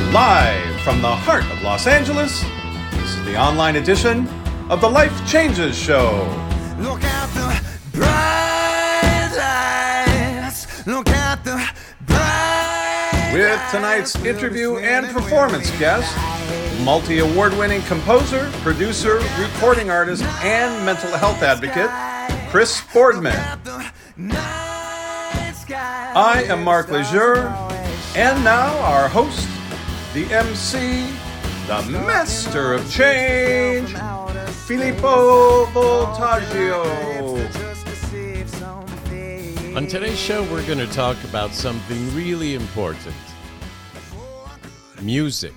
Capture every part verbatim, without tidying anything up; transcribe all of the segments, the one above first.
Live from the heart of Los Angeles, this is the online edition of the Life Changes Show. Look at the bright lights. Look at the bright With tonight's interview and performance guest, multi-award-winning composer, producer, recording artist, and mental health advocate, Chris Boardman. I am Mark Lejeune, and now our host, the M C, the master of change, Filippo Voltaggio. On today's show, we're going to talk about something really important. Music.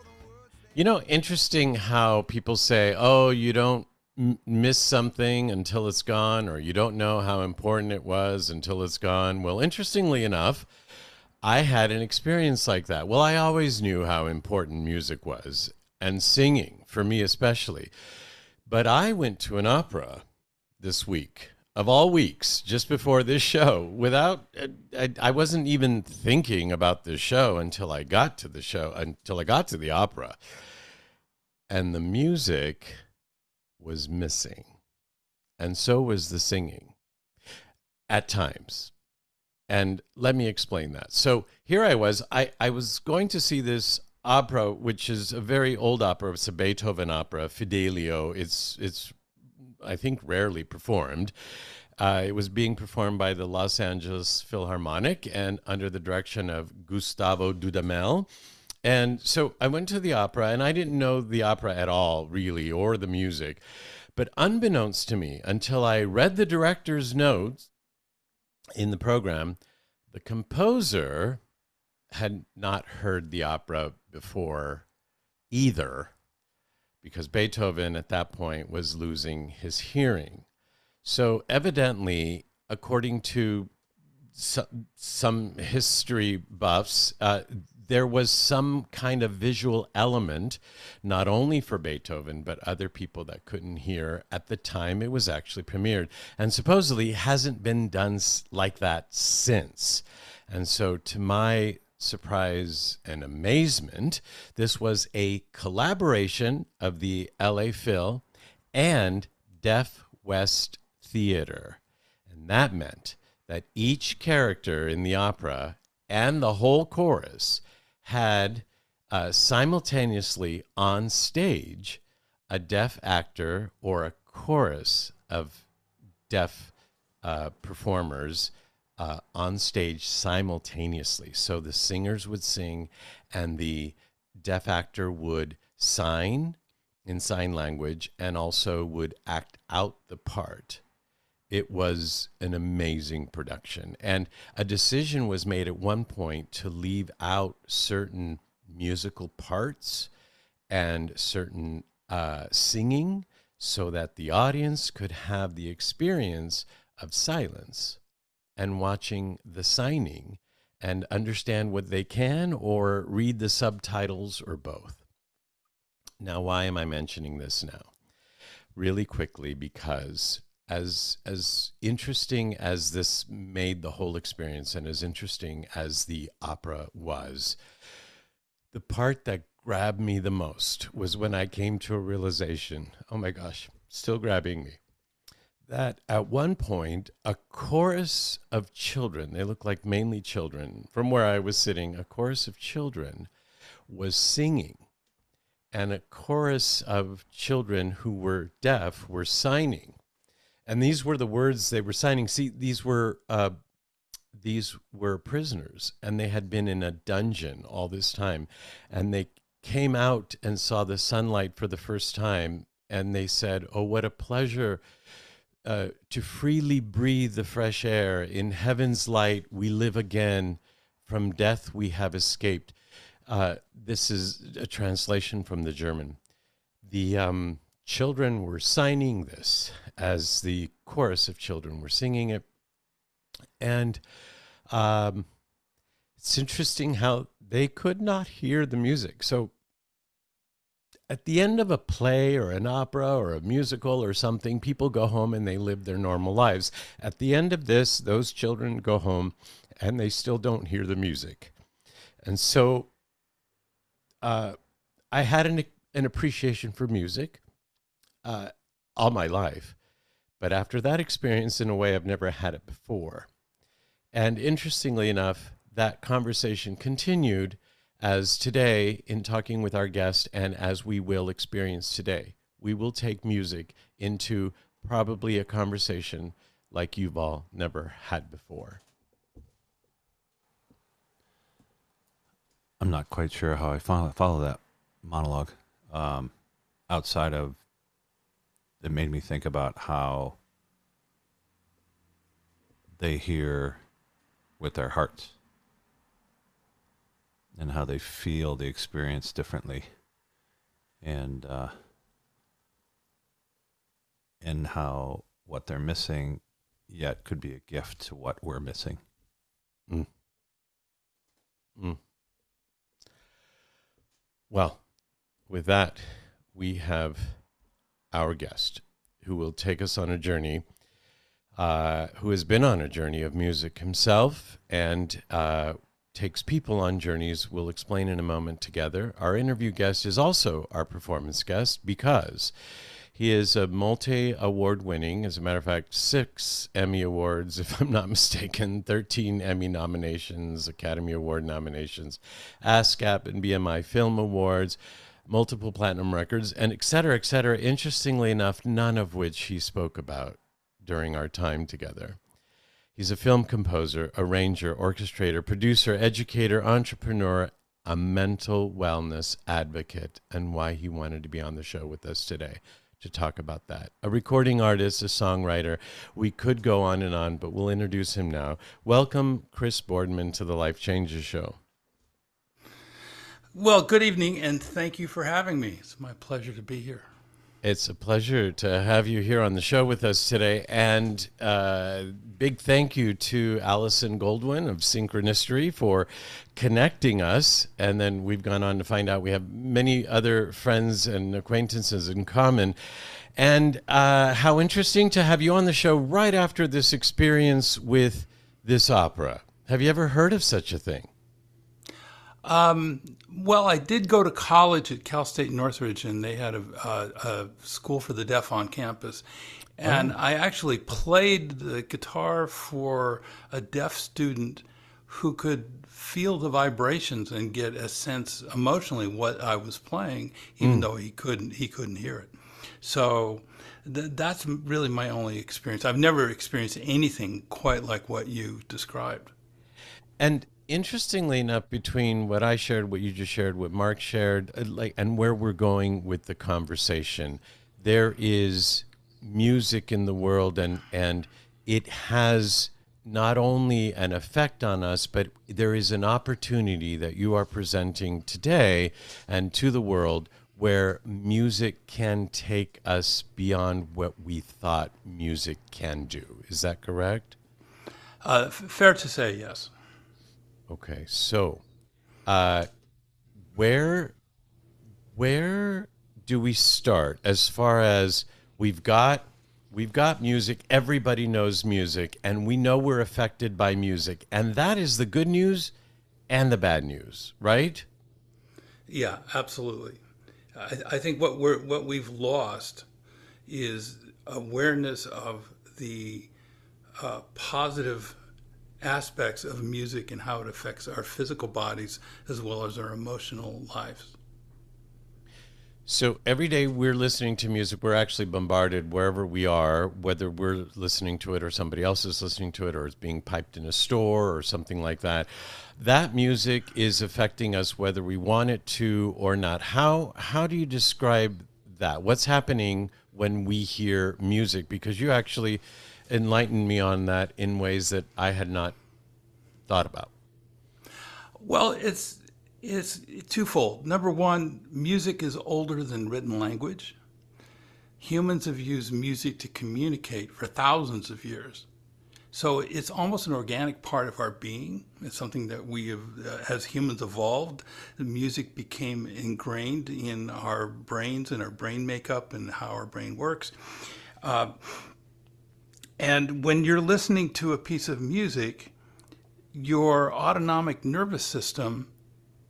You know, interesting how people say, oh, you don't m- miss something until it's gone, or you don't know how important it was until it's gone. Well, interestingly enough, I had an experience like that. Well, I always knew how important music was, and singing, for me especially. But I went to an opera this week, of all weeks, just before this show, without, I, I wasn't even thinking about this show until I got to the show, until I got to the opera. And the music was missing. And so was the singing, at times. And let me explain that. So here I was, I, I was going to see this opera, which is a very old opera. It's a Beethoven opera, Fidelio. It's, it's I think, rarely performed. Uh, it was being performed by the Los Angeles Philharmonic and under the direction of Gustavo Dudamel. And so I went to the opera, and I didn't know the opera at all, really, or the music. But unbeknownst to me, until I read the director's notes in the program, the composer had not heard the opera before either, because Beethoven at that point was losing his hearing. So evidently, according to some, some history buffs, uh, there was some kind of visual element, not only for Beethoven, but other people that couldn't hear at the time it was actually premiered. And supposedly hasn't been done like that since. And so to my surprise and amazement, this was a collaboration of the L A Phil and Deaf West Theater. And that meant that each character in the opera and the whole chorus had uh, simultaneously on stage a deaf actor or a chorus of deaf uh, performers uh, on stage simultaneously. So the singers would sing and the deaf actor would sign in sign language and also would act out the part. It was an amazing production. And a decision was made at one point to leave out certain musical parts and certain uh, singing so that the audience could have the experience of silence and watching the signing and understand what they can or read the subtitles or both. Now, why am I mentioning this now? Really quickly, because As as interesting as this made the whole experience and as interesting as the opera was, the part that grabbed me the most was when I came to a realization, oh my gosh, still grabbing me, that at one point, a chorus of children, they look like mainly children, from where I was sitting, a chorus of children was singing, and a chorus of children who were deaf were signing. And these were the words they were signing. See, these were uh, these were prisoners, and they had been in a dungeon all this time. And they came out and saw the sunlight for the first time, and they said, oh, what a pleasure uh, to freely breathe the fresh air. In heaven's light we live again. From death we have escaped. Uh, this is a translation from the German. The um, children were signing this as the chorus of children were singing it. And um, it's interesting how they could not hear the music. So at the end of a play or an opera or a musical or something, people go home and they live their normal lives. At the end of this, those children go home and they still don't hear the music. And so uh, I had an, an appreciation for music uh, all my life. But after that experience, in a way, I've never had it before. And interestingly enough, that conversation continued as today, in talking with our guest, and as we will experience today, we will take music into probably a conversation like Yuval never had before. I'm not quite sure how I follow, follow that monologue. Um, outside of, it made me think about how they hear with their hearts and how they feel the experience differently, and uh, and how what they're missing yet could be a gift to what we're missing. Mm. Mm. Well, with that, we have our guest who will take us on a journey, uh, who has been on a journey of music himself and uh, takes people on journeys. We'll explain in a moment together. Our interview guest is also our performance guest because he is a multi-award winning, as a matter of fact, six Emmy Awards, if I'm not mistaken, thirteen Emmy nominations, Academy Award nominations, ASCAP and B M I Film Awards, multiple platinum records, and et cetera, et cetera. Interestingly enough, none of which he spoke about during our time together. He's a film composer, arranger, orchestrator, producer, educator, entrepreneur, a mental wellness advocate, and why he wanted to be on the show with us today to talk about that. A recording artist, a songwriter. We could go on and on, but we'll introduce him now. Welcome, Chris Boardman, to the Life Changes Show. Well, good evening, and thank you for having me. It's my pleasure to be here. It's a pleasure to have you here on the show with us today. And uh, big thank you to Allison Goldwyn of Synchronicity for connecting us. And then we've gone on to find out we have many other friends and acquaintances in common. And uh, how interesting to have you on the show right after this experience with this opera. Have you ever heard of such a thing? Um, well, I did go to college at Cal State Northridge, and they had a, a, a school for the deaf on campus. And oh. I actually played the guitar for a deaf student who could feel the vibrations and get a sense emotionally what I was playing, even mm. though he couldn't he couldn't hear it. So th- that's really my only experience. I've never experienced anything quite like what you described. And interestingly enough, between what I shared, what you just shared, what Mark shared, like, and where we're going with the conversation, there is music in the world, and and it has not only an effect on us, but there is an opportunity that you are presenting today and to the world where music can take us beyond what we thought music can do. Is that correct? Uh, f- fair to say, yes. Okay, so uh, where where do we start as far as we've got we've got music, everybody knows music, and we know we're affected by music, and that is the good news and the bad news, right? Yeah, absolutely. I, I think what we're what we've lost is awareness of the uh, positive aspects of music and how it affects our physical bodies as well as our emotional lives. So every day we're listening to music, we're actually bombarded wherever we are, whether we're listening to it or somebody else is listening to it or it's being piped in a store or something like that. That music is affecting us whether we want it to or not. How how do you describe that? What's happening when we hear music? Because you actually enlightened me on that in ways that I had not thought about. Well, it's it's twofold. Number one, music is older than written language. Humans have used music to communicate for thousands of years. So it's almost an organic part of our being. It's something that we have, uh, as humans evolved, the music became ingrained in our brains and our brain makeup and how our brain works. Uh, And when you're listening to a piece of music, your autonomic nervous system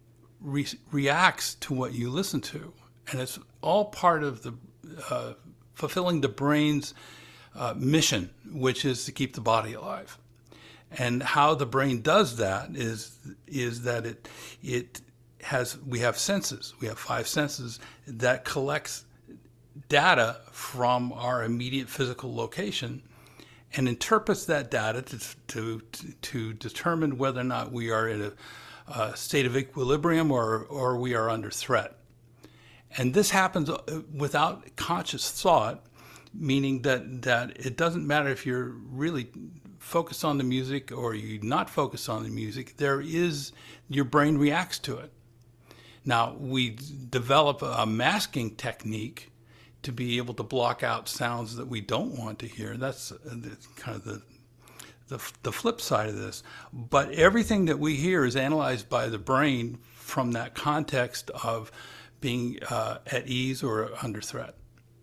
re- reacts to what you listen to. And it's all part of the uh, fulfilling the brain's uh, mission, which is to keep the body alive. And how the brain does that is is that it it has we have senses. We have five senses that collects data from our immediate physical location and interprets that data to to to determine whether or not we are in a, a state of equilibrium or or we are under threat. And this happens without conscious thought, meaning that that it doesn't matter if you're really focused on the music or you're not focused on the music. There is your brain reacts to it. Now we develop a masking technique to be able to block out sounds that we don't want to hear. That's kind of the, the the flip side of this. But everything that we hear is analyzed by the brain from that context of being uh, at ease or under threat.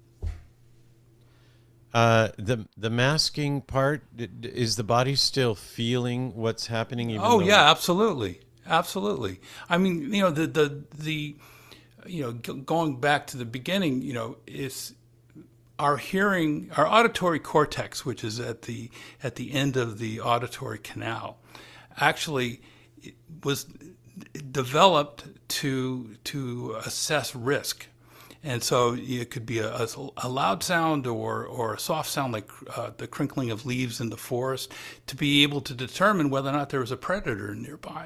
Uh, the the masking part, is the body still feeling what's happening? Even Oh though yeah, absolutely, absolutely. I mean, you know, the the the. You know, g- going back to the beginning, you know, is our hearing, our auditory cortex, which is at the at the end of the auditory canal, actually was developed to to assess risk, and so it could be a, a, a loud sound or or a soft sound like uh, the crinkling of leaves in the forest, to be able to determine whether or not there was a predator nearby.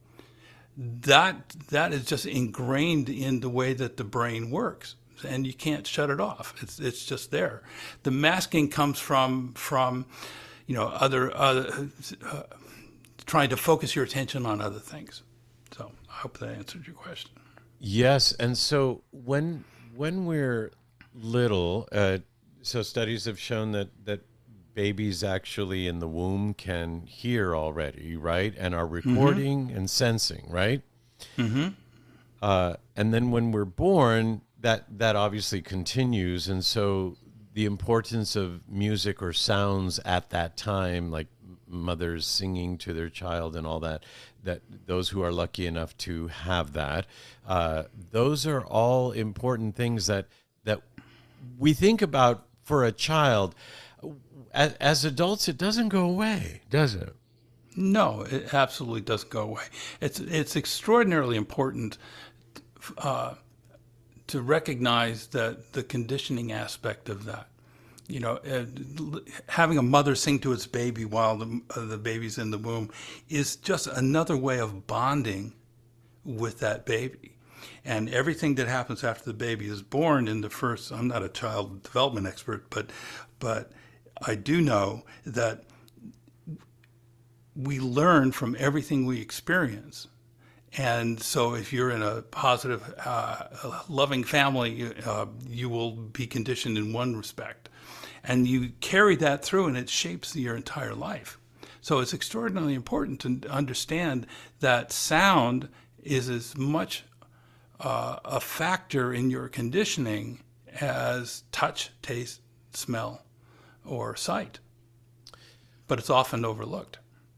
That that is just ingrained in the way that the brain works, and you can't shut it off. It's it's just there. The masking comes from from, you know, other other uh, trying to focus your attention on other things. So I hope that answered your question. Yes, and so when when we're little, uh, so studies have shown that that babies actually in the womb can hear already, right, and are recording mm-hmm. and sensing, right? Mm-hmm. Uh, and then when we're born, that that obviously continues, and so the importance of music or sounds at that time, like mothers singing to their child and all that, that those who are lucky enough to have that, uh, those are all important things that that we think about for a child. As, as adults, it doesn't go away, does it? No, it absolutely doesn't go away. It's it's extraordinarily important uh, to recognize that the conditioning aspect of that. You know, uh, having a mother sing to its baby while the uh, the baby's in the womb is just another way of bonding with that baby. And everything that happens after the baby is born in the first, I'm not a child development expert, but but I do know that we learn from everything we experience. And so if you're in a positive, uh, loving family, uh, you will be conditioned in one respect. And you carry that through and it shapes your entire life. So it's extraordinarily important to understand that sound is as much uh, a factor in your conditioning as touch, taste, smell, or sight, but it's often overlooked.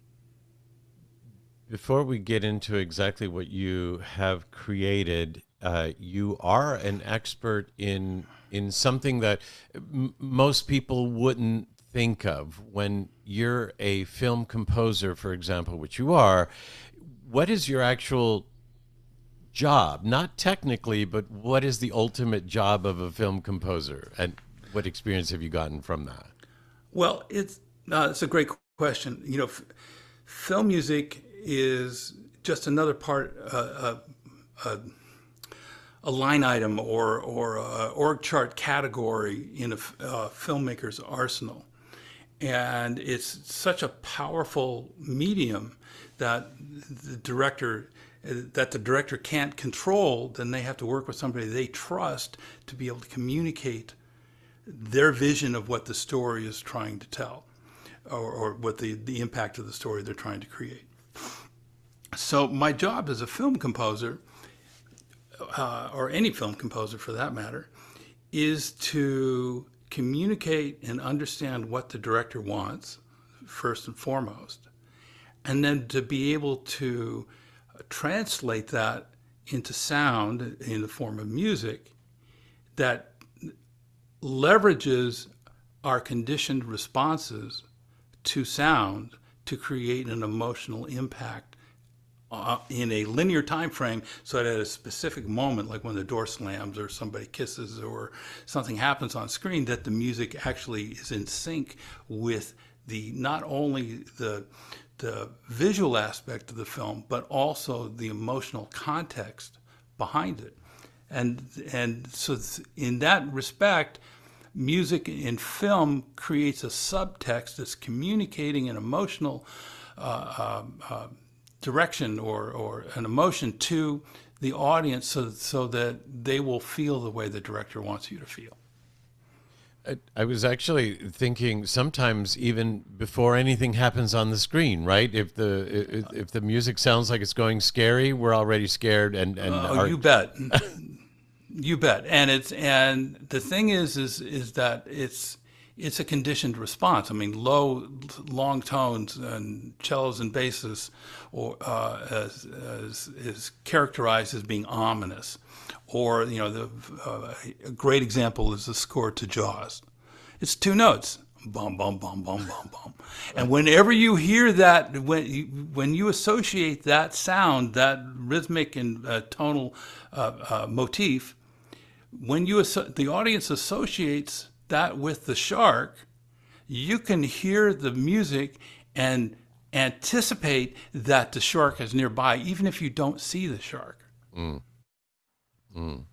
Before we get into exactly what you have created, uh, you are an expert in in something that m- most people wouldn't think of. When you're a film composer, for example, which you are, what is your actual job? Not technically, but what is the ultimate job of a film composer, and what experience have you gotten from that? Well, it's uh, it's a great question. You know, f- film music is just another part, uh, uh, uh, a line item or or a org chart category in a uh, filmmaker's arsenal, and it's such a powerful medium that the director that the director can't control. Then they have to work with somebody they trust to be able to communicate their vision of what the story is trying to tell, or, or what the, the impact of the story they're trying to create. So my job as a film composer, uh, or any film composer for that matter, is to communicate and understand what the director wants, first and foremost, and then to be able to translate that into sound in the form of music that leverages our conditioned responses to sound to create an emotional impact uh, in a linear time frame, so that at a specific moment, like when the door slams or somebody kisses or something happens on screen, that the music actually is in sync with the not only the the visual aspect of the film, but also the emotional context behind it. And and so in that respect, music in film creates a subtext that's communicating an emotional uh, uh, uh, direction or, or an emotion to the audience so, so that they will feel the way the director wants you to feel. I, I was actually thinking sometimes even before anything happens on the screen, right? If the if, if the music sounds like it's going scary, we're already scared. And, and oh, our... you bet. You bet. And it's and the thing is is is that it's it's a conditioned response. I mean, low, long tones and cellos and basses, or uh, as, as is characterized as being ominous. Or you know, the uh, a great example is the score to Jaws. It's two notes, bum bum bum bum bum bum. And whenever you hear that, when you, when you associate that sound, that rhythmic and uh, tonal uh, uh, motif. When you the audience associates that with the shark, you can hear the music and anticipate that the shark is nearby, even if you don't see the shark. Mm. Mm.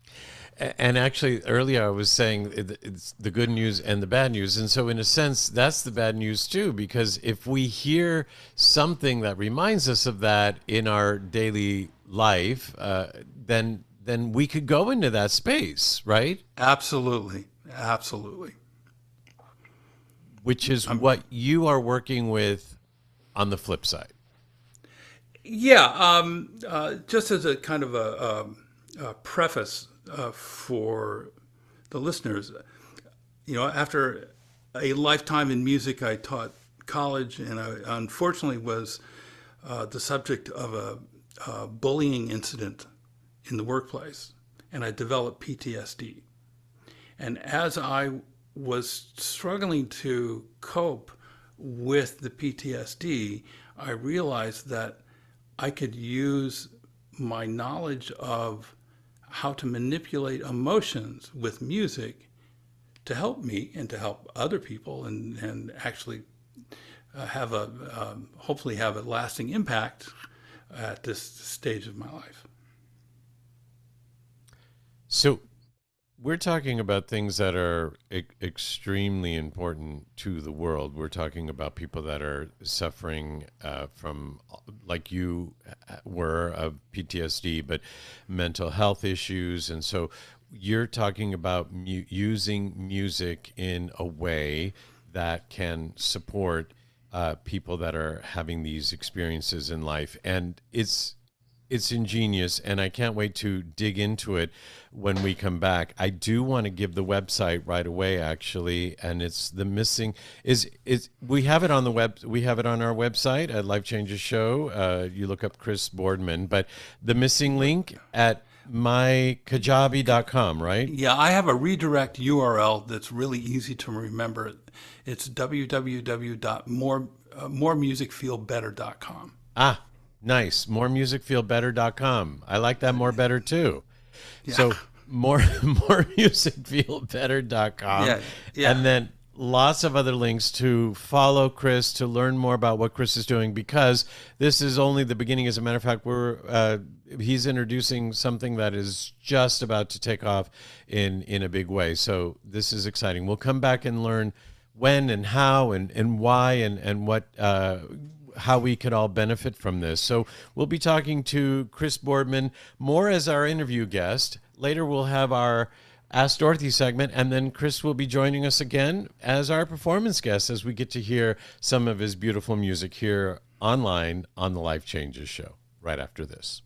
And actually, earlier I was saying it's the good news and the bad news. And so in a sense, that's the bad news too, because if we hear something that reminds us of that in our daily life, uh, then then we could go into that space, right? Absolutely. Absolutely. Which is I'm, what you are working with on the flip side. Yeah. Um, uh, just as a kind of a, a, a preface uh, for the listeners, you know, after a lifetime in music, I taught college, and I unfortunately was uh, the subject of a, a bullying incident in the workplace, and I developed P T S D. And as I was struggling to cope with the P T S D, I realized that I could use my knowledge of how to manipulate emotions with music to help me and to help other people, and, and actually uh, have a um, hopefully have a lasting impact at this stage of my life. So we're talking about things that are e- extremely important to the world. We're talking about people that are suffering uh, from, like you were, of P T S D, but mental health issues. And so you're talking about mu- using music in a way that can support uh, people that are having these experiences in life. And it's It's ingenious, and I can't wait to dig into it when we come back. I do want to give the website right away, actually, and it's the missing is is we have it on the web. We have it on our website at Life Changes Show. Uh, you look up Chris Boardman, but the missing link at my kajabi dot com, right? Yeah, I have a redirect U R L that's really easy to remember. It's w w w dot more music feel better dot com. Ah. Nice. more music feel better dot com. I like that more better too. Yeah. So more more music feel better dot com. Yeah. Yeah. And then lots of other links to follow Chris, to learn more about what Chris is doing, because this is only the beginning. As a matter of fact, we're uh, he's introducing something that is just about to take off in, in a big way. So this is exciting. We'll come back and learn when and how and, and why and, and what uh, how we could all benefit from this. So we'll be talking to Chris Boardman more as our interview guest. Later we'll have our Ask Dorothy segment, and then Chris will be joining us again as our performance guest as we get to hear some of his beautiful music here online on the Life Changes Show right after this.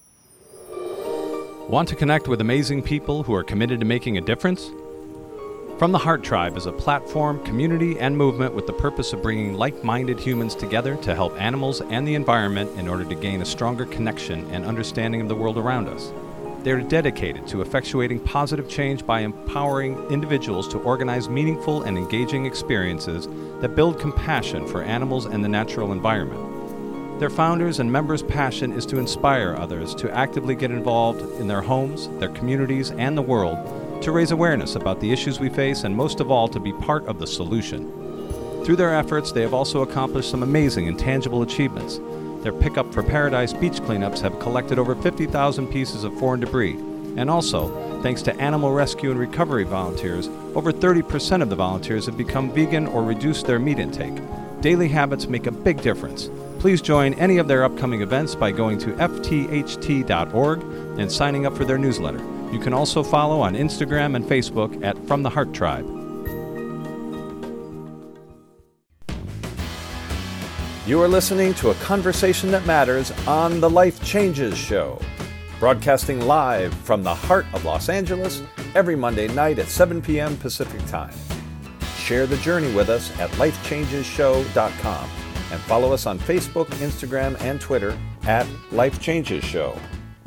Want to connect with amazing people who are committed to making a difference? From the Heart Tribe is a platform, community, and movement with the purpose of bringing like-minded humans together to help animals and the environment in order to gain a stronger connection and understanding of the world around us. They are dedicated to effectuating positive change by empowering individuals to organize meaningful and engaging experiences that build compassion for animals and the natural environment. Their founders and members' passion is to inspire others to actively get involved in their homes, their communities, and the world, to raise awareness about the issues we face, and most of all, to be part of the solution. Through their efforts, they have also accomplished some amazing and tangible achievements. Their Pickup for Paradise beach cleanups have collected over fifty thousand pieces of foreign debris. And also, thanks to animal rescue and recovery volunteers, over thirty percent of the volunteers have become vegan or reduced their meat intake. Daily habits make a big difference. Please join any of their upcoming events by going to f t h t dot org and signing up for their newsletter. You can also follow on Instagram and Facebook at From the Heart Tribe. You are listening to a conversation that matters on The Life Changes Show, broadcasting live from the heart of Los Angeles every Monday night at seven p.m. Pacific Time. Share the journey with us at life changes show dot com and follow us on Facebook, Instagram, and Twitter at Life Changes Show.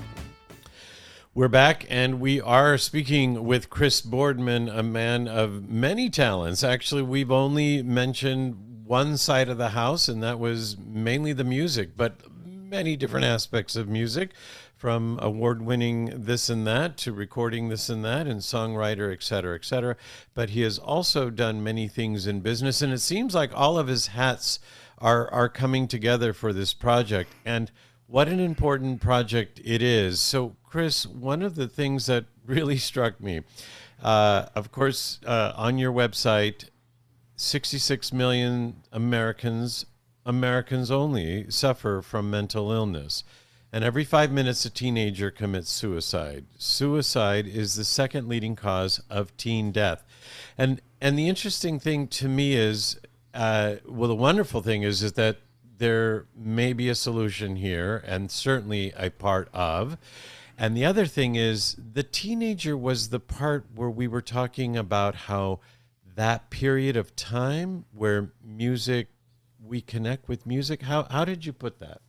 We're back, and we are speaking with Chris Boardman, a man of many talents. Actually, we've only mentioned one side of the house, and that was mainly the music, but many different aspects of music, from award-winning this and that to recording this and that and songwriter, et cetera, et cetera. But he has also done many things in business, and it seems like all of his hats are, are coming together for this project. And what an important project it is. So, Chris, one of the things that really struck me, uh, of course, uh, on your website, sixty-six million Americans, Americans only, suffer from mental illness. And every five minutes, a teenager commits suicide. Suicide is the second leading cause of teen death. And and the interesting thing to me is, uh, well, the wonderful thing is, is that there may be a solution here, and certainly a part of. And the other thing is, the teenager was the part where we were talking about how that period of time where music, we connect with music. How how did you put that?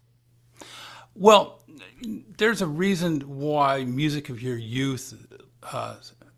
Well, there's a reason why music of your youth uh,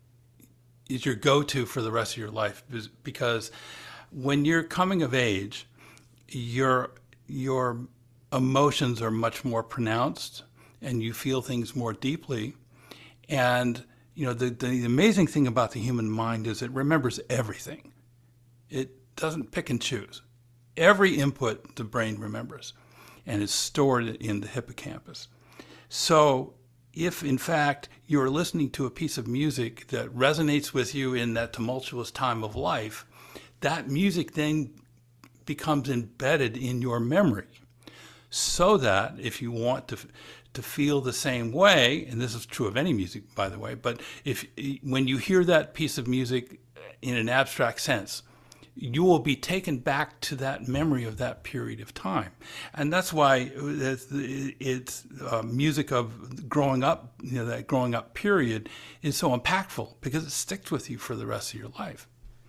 is your go-to for the rest of your life, because when you're coming of age, your your emotions are much more pronounced, and you feel things more deeply. And you know, the, the amazing thing about the human mind is it remembers everything. It doesn't pick and choose. Every input the brain remembers, and is stored in the hippocampus. So if, in fact, you're listening to a piece of music that resonates with you in that tumultuous time of life, that music then becomes embedded in your memory, so that if you want to to feel the same way, and this is true of any music, by the way, but if when you hear that piece of music in an abstract sense, you will be taken back to that memory of that period of time. And that's why it's, it's uh, music of growing up, you know, that growing up period is so impactful, because it sticks with you for the rest of your life.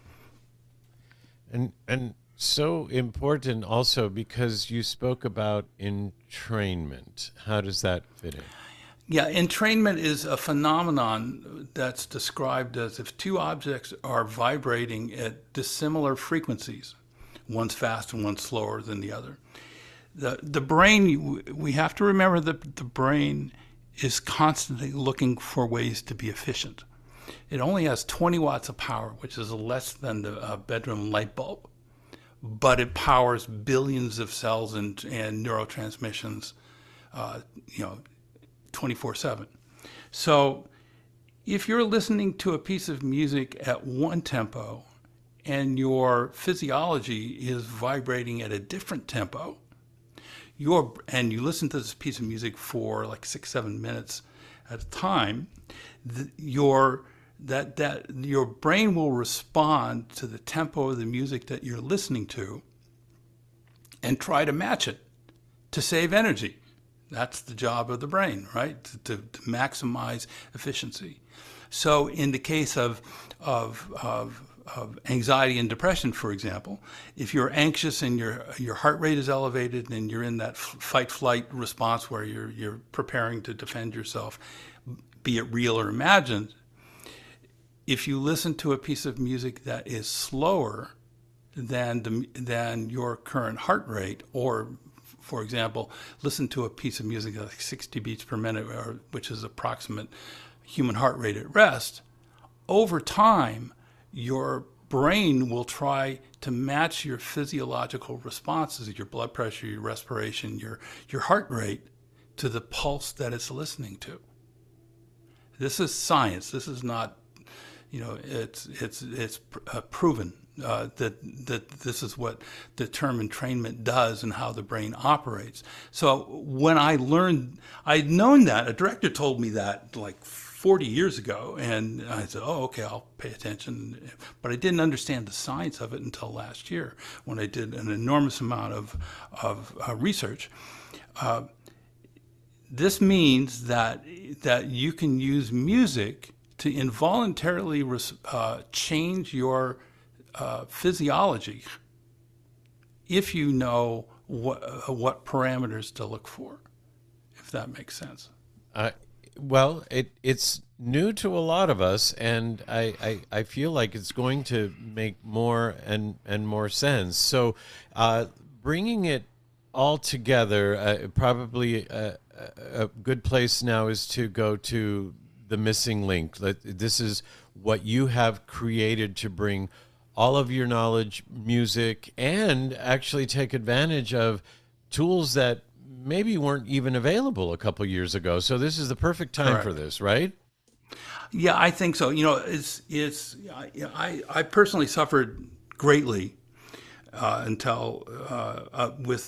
And and so important also because you spoke about entrainment. How does that fit in? Yeah, entrainment is a phenomenon that's described as if two objects are vibrating at dissimilar frequencies. One's fast and one's slower than the other. The the brain, we have to remember that the brain is constantly looking for ways to be efficient. It only has twenty watts of power, which is less than the uh, bedroom light bulb, but it powers billions of cells and, and neurotransmissions, uh, you know, twenty-four seven. So if you're listening to a piece of music at one tempo and your physiology is vibrating at a different tempo, your and you listen to this piece of music for like six, seven minutes at a time, the, your that that your brain will respond to the tempo of the music that you're listening to and try to match it to save energy. That's the job of the brain, right? To, to, to maximize efficiency. So in the case of, of, of, of anxiety and depression, for example, if you're anxious and your, your heart rate is elevated and you're in that fight-flight response where you're, you're preparing to defend yourself, be it real or imagined, if you listen to a piece of music that is slower than the, than your current heart rate, or for example, listen to a piece of music like sixty beats per minute, or, which is approximate human heart rate at rest, over time, your brain will try to match your physiological responses, your blood pressure, your respiration, your, your heart rate, to the pulse that it's listening to. This is science. This is not, you know, it's it's it's uh, proven uh, that that this is what the term entrainment does and how the brain operates. So when I learned, I'd known that. A director told me that like forty years ago, and I said, "Oh, okay, I'll pay attention." But I didn't understand the science of it until last year, when I did an enormous amount of of uh, research. Uh, this means that that you can use music to involuntarily uh, change your uh, physiology if you know what uh, what parameters to look for, if that makes sense. Uh, well, it it's new to a lot of us, and I, I, I feel like it's going to make more and, and more sense. So uh, bringing it all together, uh, probably a, a good place now is to go to The Missing Link. This is what you have created to bring all of your knowledge, music, and actually take advantage of tools that maybe weren't even available a couple years ago. So this is the perfect time Correct. for this, right? Yeah, I think so. You know, it's it's I I personally suffered greatly uh, until uh, uh, with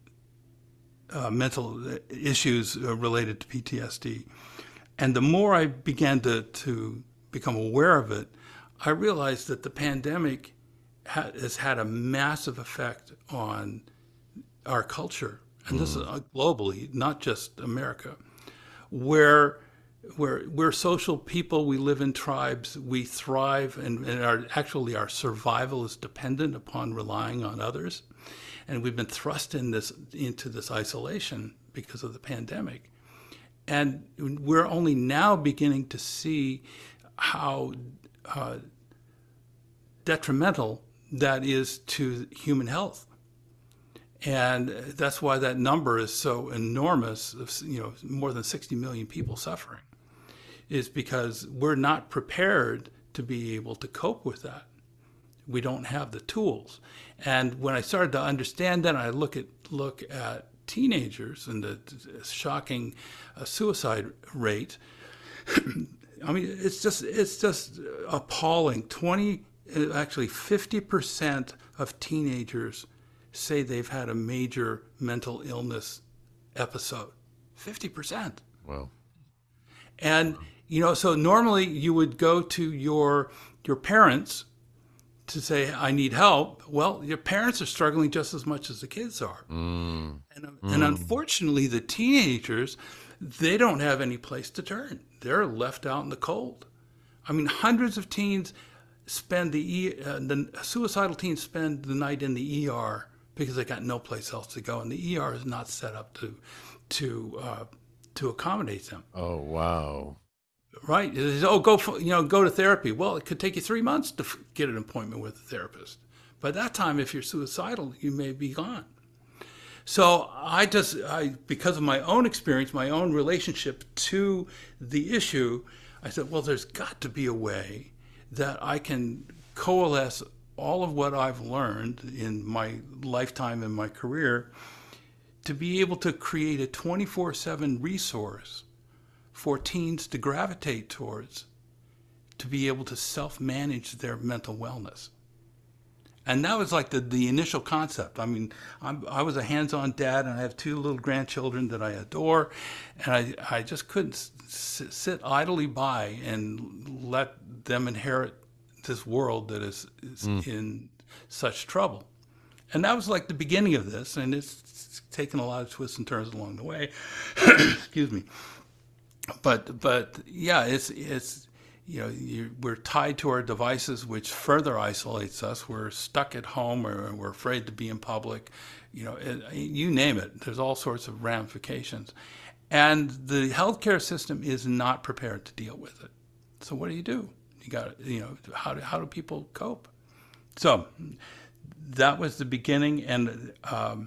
uh, mental issues related to P T S D. And the more I began to, to become aware of it, I realized that the pandemic ha- has had a massive effect on our culture. And this is globally, not just America, where, where we're social people, we live in tribes, we thrive, and, and our, actually our survival is dependent upon relying on others. And we've been thrust in this, into this isolation because of the pandemic. And we're only now beginning to see how uh, detrimental that is to human health. And that's why that number is so enormous, of, you know, more than sixty million people suffering, is because we're not prepared to be able to cope with that. We don't have the tools. And when I started to understand that, I look at look at teenagers and the shocking uh, suicide rate. I mean, it's just it's just appalling. twenty, actually fifty percent of teenagers say they've had a major mental illness episode. fifty percent. Wow. And, you know, so normally you would go to your your parents to say, I need help. Well, your parents are struggling just as much as the kids are. Mm. And, Mm. and unfortunately, the teenagers, they don't have any place to turn. They're left out in the cold. I mean, hundreds of teens spend the, e, uh, the suicidal teens spend the night in the E R because they got no place else to go. And the E R is not set up to, to, uh, to accommodate them. Oh, wow. Right. It is, oh, go for, you know, go to therapy. Well, it could take you three months to f- get an appointment with a therapist. By that time, if you're suicidal, you may be gone. So I just, I because of my own experience, my own relationship to the issue, I said, well, there's got to be a way that I can coalesce all of what I've learned in my lifetime and my career to be able to create a twenty-four seven resource for teens to gravitate towards, to be able to self-manage their mental wellness. And that was like the, the initial concept. I mean, I'm, I was a hands-on dad, and I have two little grandchildren that I adore, and I, I just couldn't s- sit idly by and let them inherit this world that is, is mm. in such trouble. And that was like the beginning of this, and it's taken a lot of twists and turns along the way. Excuse me. But but yeah, it's it's you know you, we're tied to our devices, which further isolates us. We're stuck at home, or we're afraid to be in public. You know, it, you name it. There's all sorts of ramifications, and the healthcare system is not prepared to deal with it. So what do you do? You got you know how do how do people cope? So that was the beginning, and um,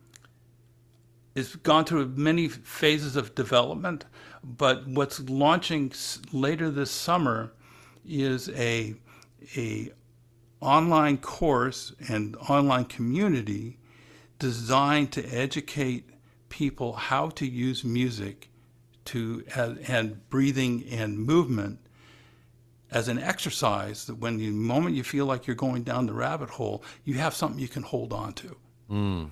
it's gone through many phases of development. But what's launching later this summer is a a online course and online community designed to educate people how to use music to and, and breathing and movement as an exercise, that when the moment you feel like you're going down the rabbit hole, you have something you can hold on to. Mm.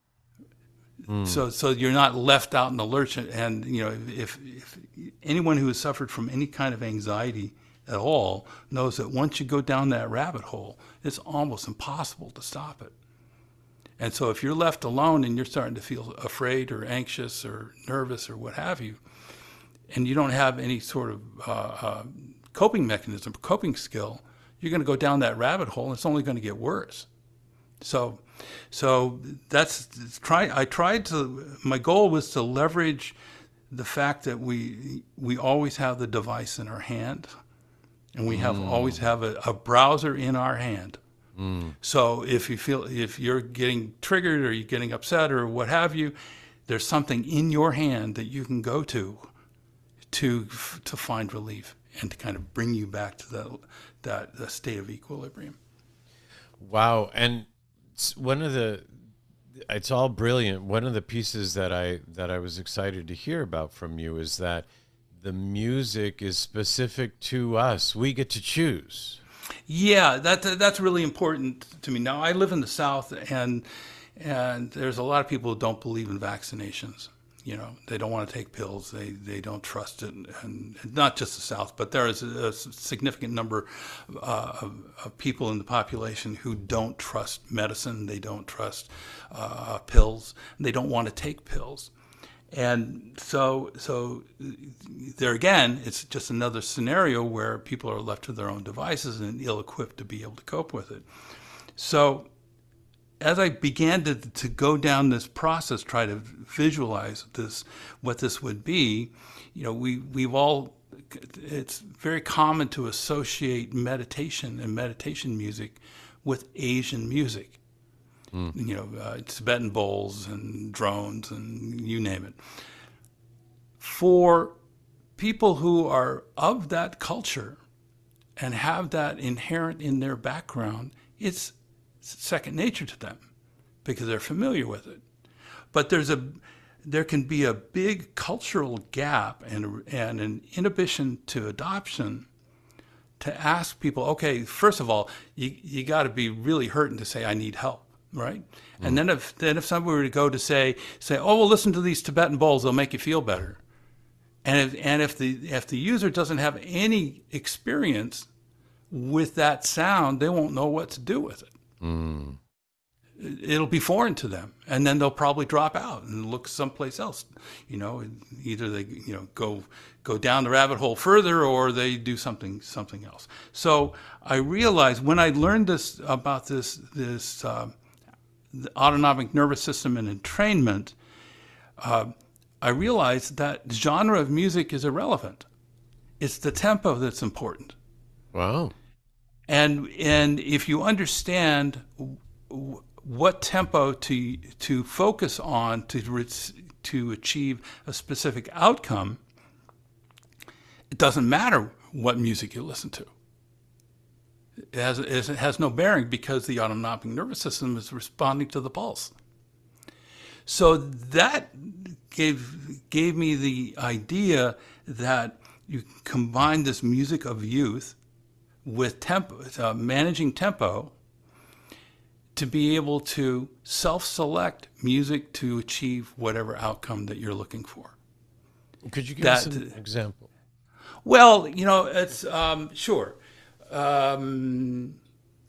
Mm. So, so you're not left out in the lurch. And you know, if, if anyone who has suffered from any kind of anxiety at all knows that once you go down that rabbit hole, it's almost impossible to stop it. And so, if you're left alone and you're starting to feel afraid or anxious or nervous or what have you, and you don't have any sort of uh, uh, coping mechanism, coping skill, you're going to go down that rabbit hole, and it's only going to get worse. So, so that's try. I tried to. My goal was to leverage the fact that we we always have the device in our hand, and we have mm. always have a, a browser in our hand. Mm. So if you feel if you're getting triggered or you're getting upset or what have you, there's something in your hand that you can go to to to find relief and to kind of bring you back to that that, that state of equilibrium. Wow. And one of the, it's all brilliant. One of the pieces that I, that I was excited to hear about from you is that the music is specific to us. We get to choose. Yeah, that, that's really important to me. Now, I live in the South, and, and there's a lot of people who don't believe in vaccinations. You know, they don't want to take pills. They they don't trust it, and, and not just the South, but there is a, a significant number uh, of, of people in the population who don't trust medicine. They don't trust uh, pills. And they don't want to take pills, and so so there again, it's just another scenario where people are left to their own devices and ill-equipped to be able to cope with it. So, as I began to to go down this process, try to visualize this, what this would be, you know, we we've all, it's very common to associate meditation and meditation music with Asian music, mm. you know, uh, Tibetan bowls and drones and you name it. For people who are of that culture and have that inherent in their background, it's second nature to them because they're familiar with it. But there's a, there can be a big cultural gap and, and an inhibition to adoption to ask people, okay, first of all, you, you got to be really hurting to say, I need help, right? Mm. And then if then if somebody were to go to say, say, oh, well, listen to these Tibetan bowls, they'll make you feel better. And if, and if the if the user doesn't have any experience with that sound, they won't know what to do with it. Mm. It'll be foreign to them, and then they'll probably drop out and look someplace else. You know, either they you know go go down the rabbit hole further, or they do something something else. So I realized when I learned this about this this uh, the autonomic nervous system and entrainment, uh, I realized that genre of music is irrelevant. It's the tempo that's important. Wow. And and if you understand w- what tempo to to focus on to re- to achieve a specific outcome, it doesn't matter what music you listen to. It has it has no bearing because the autonomic nervous system is responding to the pulse. So that gave gave me the idea that you combine this music of youth with tempo, uh, managing tempo, to be able to self-select music to achieve whatever outcome that you're looking for. Could you give that, us an example? Well, you know, it's um, sure. Um,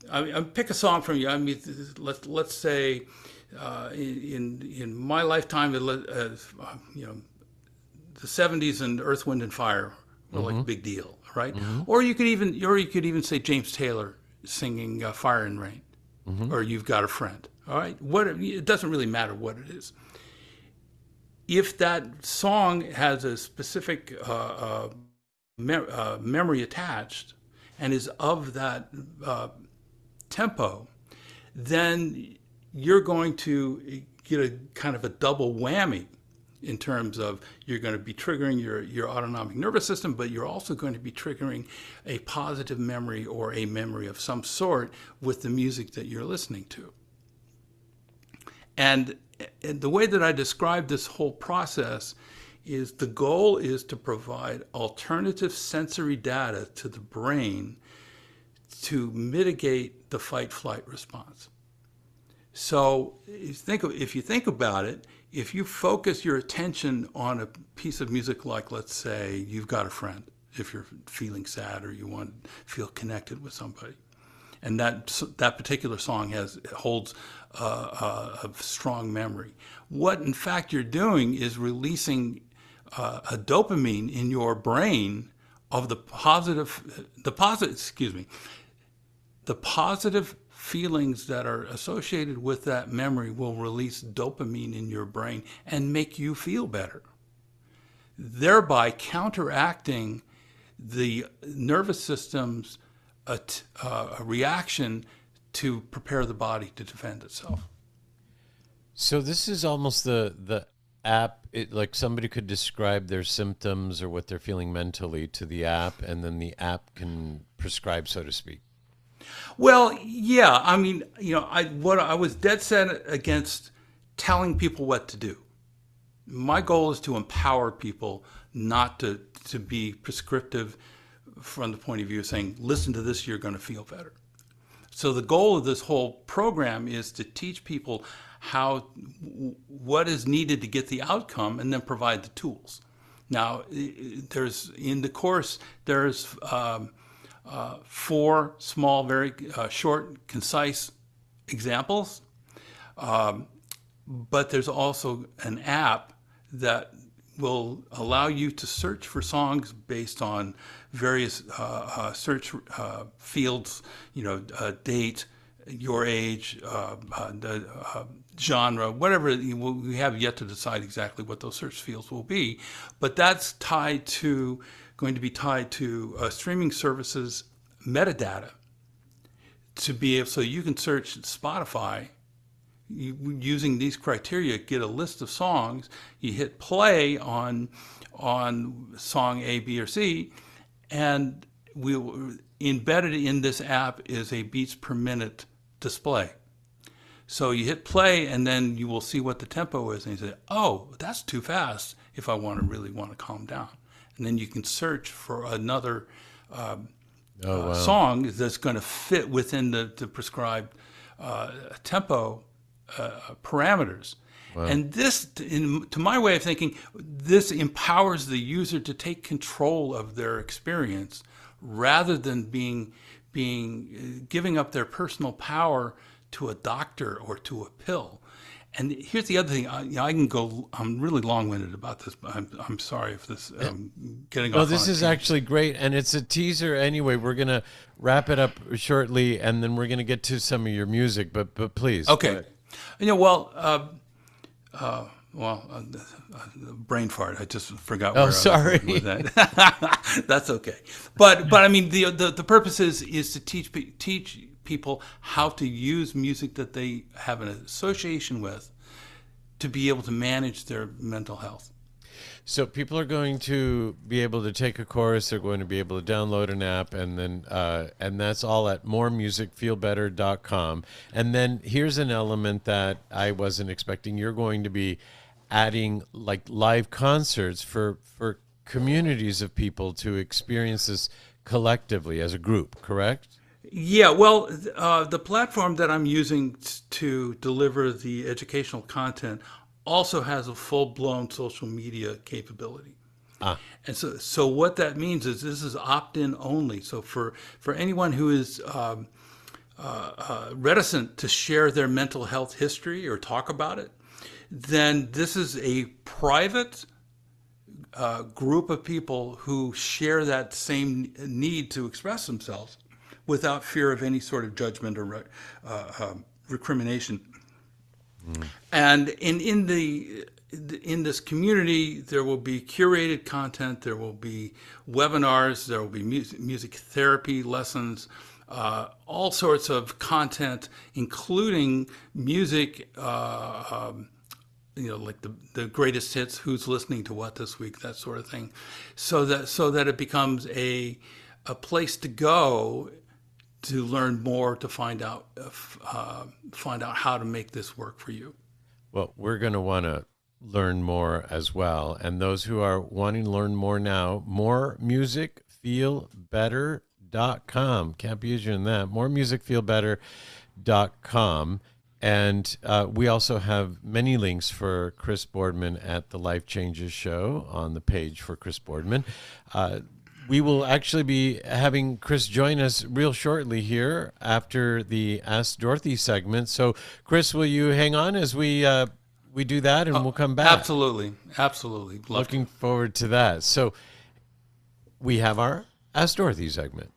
I, I pick a song from you. I mean, let's let's say uh, in in my lifetime, uh, you know, the seventies and Earth, Wind and Fire were mm-hmm. like a big deal, right? Mm-hmm. Or you could even or you could even say James Taylor singing uh, Fire and Rain, mm-hmm. or You've Got a Friend. All right, what it doesn't really matter what it is. If that song has a specific uh, uh, me- uh, memory attached and is of that uh, tempo, then you're going to get a kind of a double whammy in terms of you're going to be triggering your, your autonomic nervous system, but you're also going to be triggering a positive memory or a memory of some sort with the music that you're listening to. And, and the way that I describe this whole process is the goal is to provide alternative sensory data to the brain to mitigate the fight-flight response. So if you, think of, if you think about it, if you focus your attention on a piece of music like, let's say, You've Got a Friend, if you're feeling sad or you want to feel connected with somebody, and that that particular song has holds uh, a, a strong memory. What, in fact, you're doing is releasing uh, a dopamine in your brain of the positive, the positive, excuse me, the positive feelings that are associated with that memory will release dopamine in your brain and make you feel better, thereby counteracting the nervous system's a, t- uh, a reaction to prepare the body to defend itself. So this is almost the the app, it, like somebody could describe their symptoms or what they're feeling mentally to the app, and then the app can prescribe, so to speak. Well, yeah, I mean, you know, I what I was dead set against telling people what to do. My goal is to empower people, not to to be prescriptive from the point of view of saying, listen to this, you're going to feel better. So the goal of this whole program is to teach people how, what is needed to get the outcome, and then provide the tools. Now, there's in the course, there's um, uh, four small, very uh, short, concise examples, um, but there's also an app that will allow you to search for songs based on various uh, uh, search uh, fields, you know, uh, date, your age, uh, uh, uh, genre, whatever. You will, we have yet to decide exactly what those search fields will be, but that's tied to, going to be tied to uh, streaming services metadata to be able, so you can search Spotify You, using these criteria, get a list of songs, you hit play on on song A, B, or C, and we embedded in this app is a beats per minute display. So you hit play, and then you will see what the tempo is, and you say, oh, that's too fast if I want to really want to calm down. And then you can search for another um, oh, wow. uh, song that's going to fit within the, the prescribed uh, tempo Uh, parameters. Wow. And this, in, to my way of thinking, this empowers the user to take control of their experience rather than being, being uh, giving up their personal power to a doctor or to a pill. And here's the other thing. I, you know, I can go. I'm really long-winded about this, but I'm, I'm sorry if this. I'm getting. No, off this on is a actually great, and it's a teaser. Anyway, we're gonna wrap it up shortly, and then we're gonna get to some of your music. But but please. Okay. You know, well, uh, uh, well, uh, uh, brain fart. I just forgot. Where Oh, sorry. I was going with that. That's okay. But but I mean, the the, the purpose is is to teach teach people how to use music that they have an association with to be able to manage their mental health. So people are going to be able to take a course. They're going to be able to download an app, and then uh, and that's all at more music feel better dot com. And then here's an element that I wasn't expecting. You're going to be adding like live concerts for for communities of people to experience this collectively as a group, correct? Yeah, well, uh, the platform that I'm using to deliver the educational content also has a full-blown social media capability. Ah. And so so what that means is this is opt-in only. So for, for anyone who is um, uh, uh, reticent to share their mental health history or talk about it, then this is a private uh, group of people who share that same need to express themselves without fear of any sort of judgment or uh, um, recrimination. Mm. And in in the in this community, there will be curated content, there will be webinars, there will be music, music therapy lessons, uh, all sorts of content, including music, uh, um, you know, like the, the greatest hits, who's listening to what this week, that sort of thing, so that so that it becomes a a place to go to learn more, to find out uh, find out how to make this work for you. Well, we're going to want to learn more as well. And those who are wanting to learn more now, more music feel better dot com. Can't be easier than that. more music feel better dot com. And uh, we also have many links for Chris Boardman at the Life Changes Show on the page for Chris Boardman. Uh, we will actually be having Chris join us real shortly here after the Ask Dorothy segment. So, Chris, will you hang on as we uh, we do that, and oh, we'll come back? Absolutely, absolutely. Love Looking to. forward to that. So, we have our Ask Dorothy segment.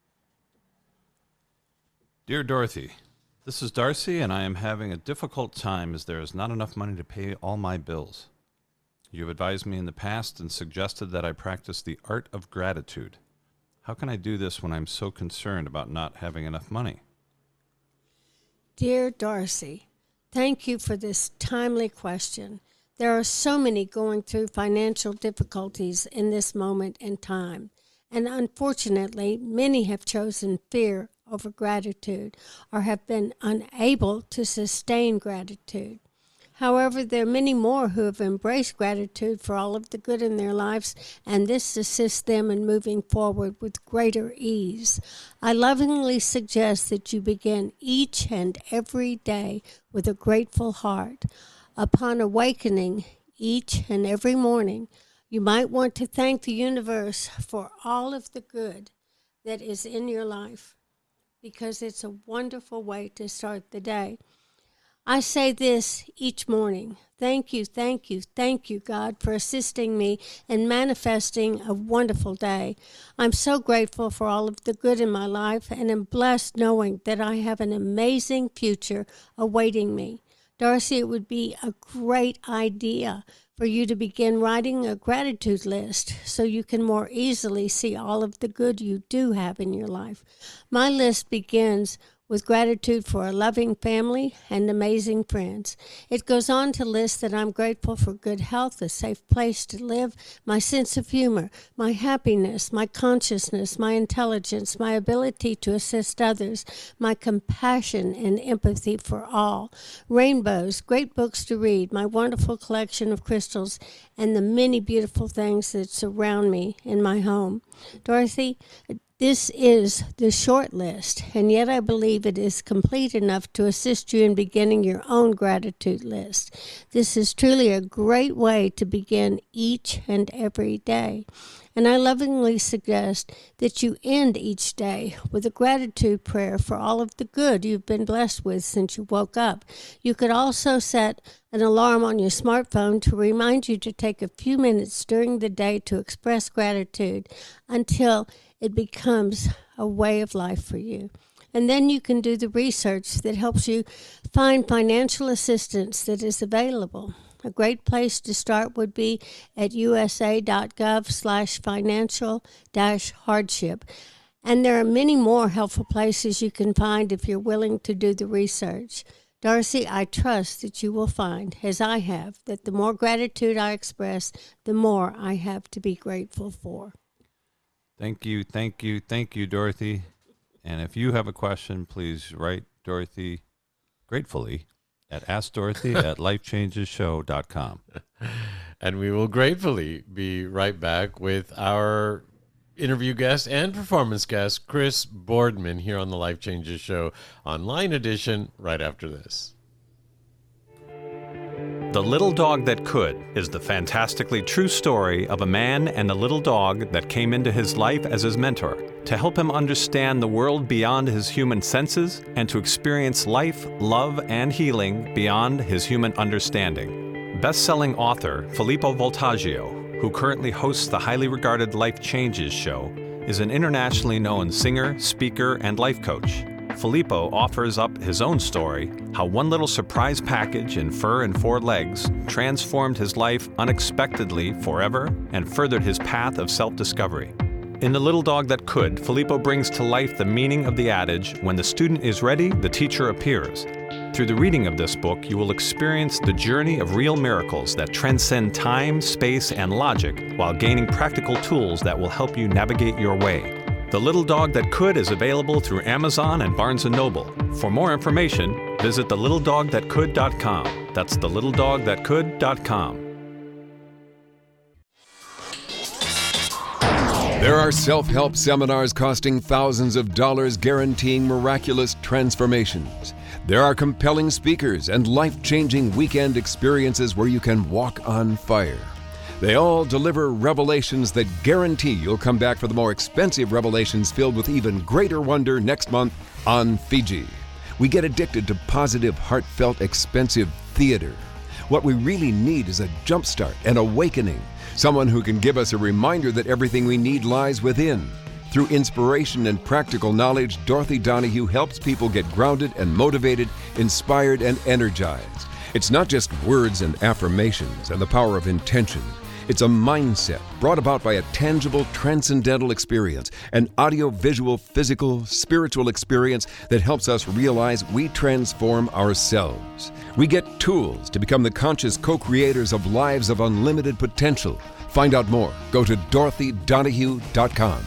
Dear Dorothy, this is Darcy, and I am having a difficult time as there is not enough money to pay all my bills. You have advised me in the past and suggested that I practice the art of gratitude. How can I do this when I'm so concerned about not having enough money? Dear Darcy, thank you for this timely question. There are so many going through financial difficulties in this moment in time, and unfortunately, many have chosen fear over gratitude or have been unable to sustain gratitude. However, there are many more who have embraced gratitude for all of the good in their lives, and this assists them in moving forward with greater ease. I lovingly suggest that you begin each and every day with a grateful heart. Upon awakening each and every morning, you might want to thank the universe for all of the good that is in your life, because it's a wonderful way to start the day. I say this each morning. Thank you, thank you, thank you, God, for assisting me in manifesting a wonderful day. I'm so grateful for all of the good in my life and am blessed knowing that I have an amazing future awaiting me. Darcy, it would be a great idea for you to begin writing a gratitude list so you can more easily see all of the good you do have in your life. My list begins with gratitude for a loving family and amazing friends. It goes on to list that I'm grateful for good health, a safe place to live, my sense of humor, my happiness, my consciousness, my intelligence, my ability to assist others, my compassion and empathy for all, rainbows, great books to read, my wonderful collection of crystals, and the many beautiful things that surround me in my home. Dorothy, this is the short list, and yet I believe it is complete enough to assist you in beginning your own gratitude list. This is truly a great way to begin each and every day. And I lovingly suggest that you end each day with a gratitude prayer for all of the good you've been blessed with since you woke up. You could also set an alarm on your smartphone to remind you to take a few minutes during the day to express gratitude until it becomes a way of life for you. And then you can do the research that helps you find financial assistance that is available. A great place to start would be at usa.gov slash financial dash hardship. And there are many more helpful places you can find if you're willing to do the research. Darcy, I trust that you will find, as I have, that the more gratitude I express, the more I have to be grateful for. Thank you, thank you, thank you, Dorothy. And if you have a question, please write Dorothy gratefully at ask dorothy at life changes show dot com. And we will gratefully be right back with our interview guest and performance guest, Chris Boardman, here on the Life Changes Show Online Edition right after this. The Little Dog That Could is the fantastically true story of a man and a little dog that came into his life as his mentor to help him understand the world beyond his human senses and to experience life, love, and healing beyond his human understanding. Best-selling author Filippo Voltaggio, who currently hosts the highly regarded Life Changes show, is an internationally known singer, speaker, and life coach. Filippo offers up his own story, how one little surprise package in fur and four legs transformed his life unexpectedly forever and furthered his path of self-discovery. In The Little Dog That Could, Filippo brings to life the meaning of the adage, when the student is ready, the teacher appears. Through the reading of this book, you will experience the journey of real miracles that transcend time, space, and logic while gaining practical tools that will help you navigate your way. The Little Dog That Could is available through Amazon and Barnes and Noble. For more information, visit the little dog that could dot com. That's the little dog that could dot com. There are self-help seminars costing thousands of dollars guaranteeing miraculous transformations. There are compelling speakers and life-changing weekend experiences where you can walk on fire. They all deliver revelations that guarantee you'll come back for the more expensive revelations filled with even greater wonder next month on Fiji. We get addicted to positive, heartfelt, expensive theater. What we really need is a jumpstart, an awakening, someone who can give us a reminder that everything we need lies within. Through inspiration and practical knowledge, Dorothy Donahue helps people get grounded and motivated, inspired and energized. It's not just words and affirmations and the power of intention. It's a mindset brought about by a tangible, transcendental experience, an audio-visual, physical, spiritual experience that helps us realize we transform ourselves. We get tools to become the conscious co-creators of lives of unlimited potential. Find out more. Go to dorothy donahue dot com.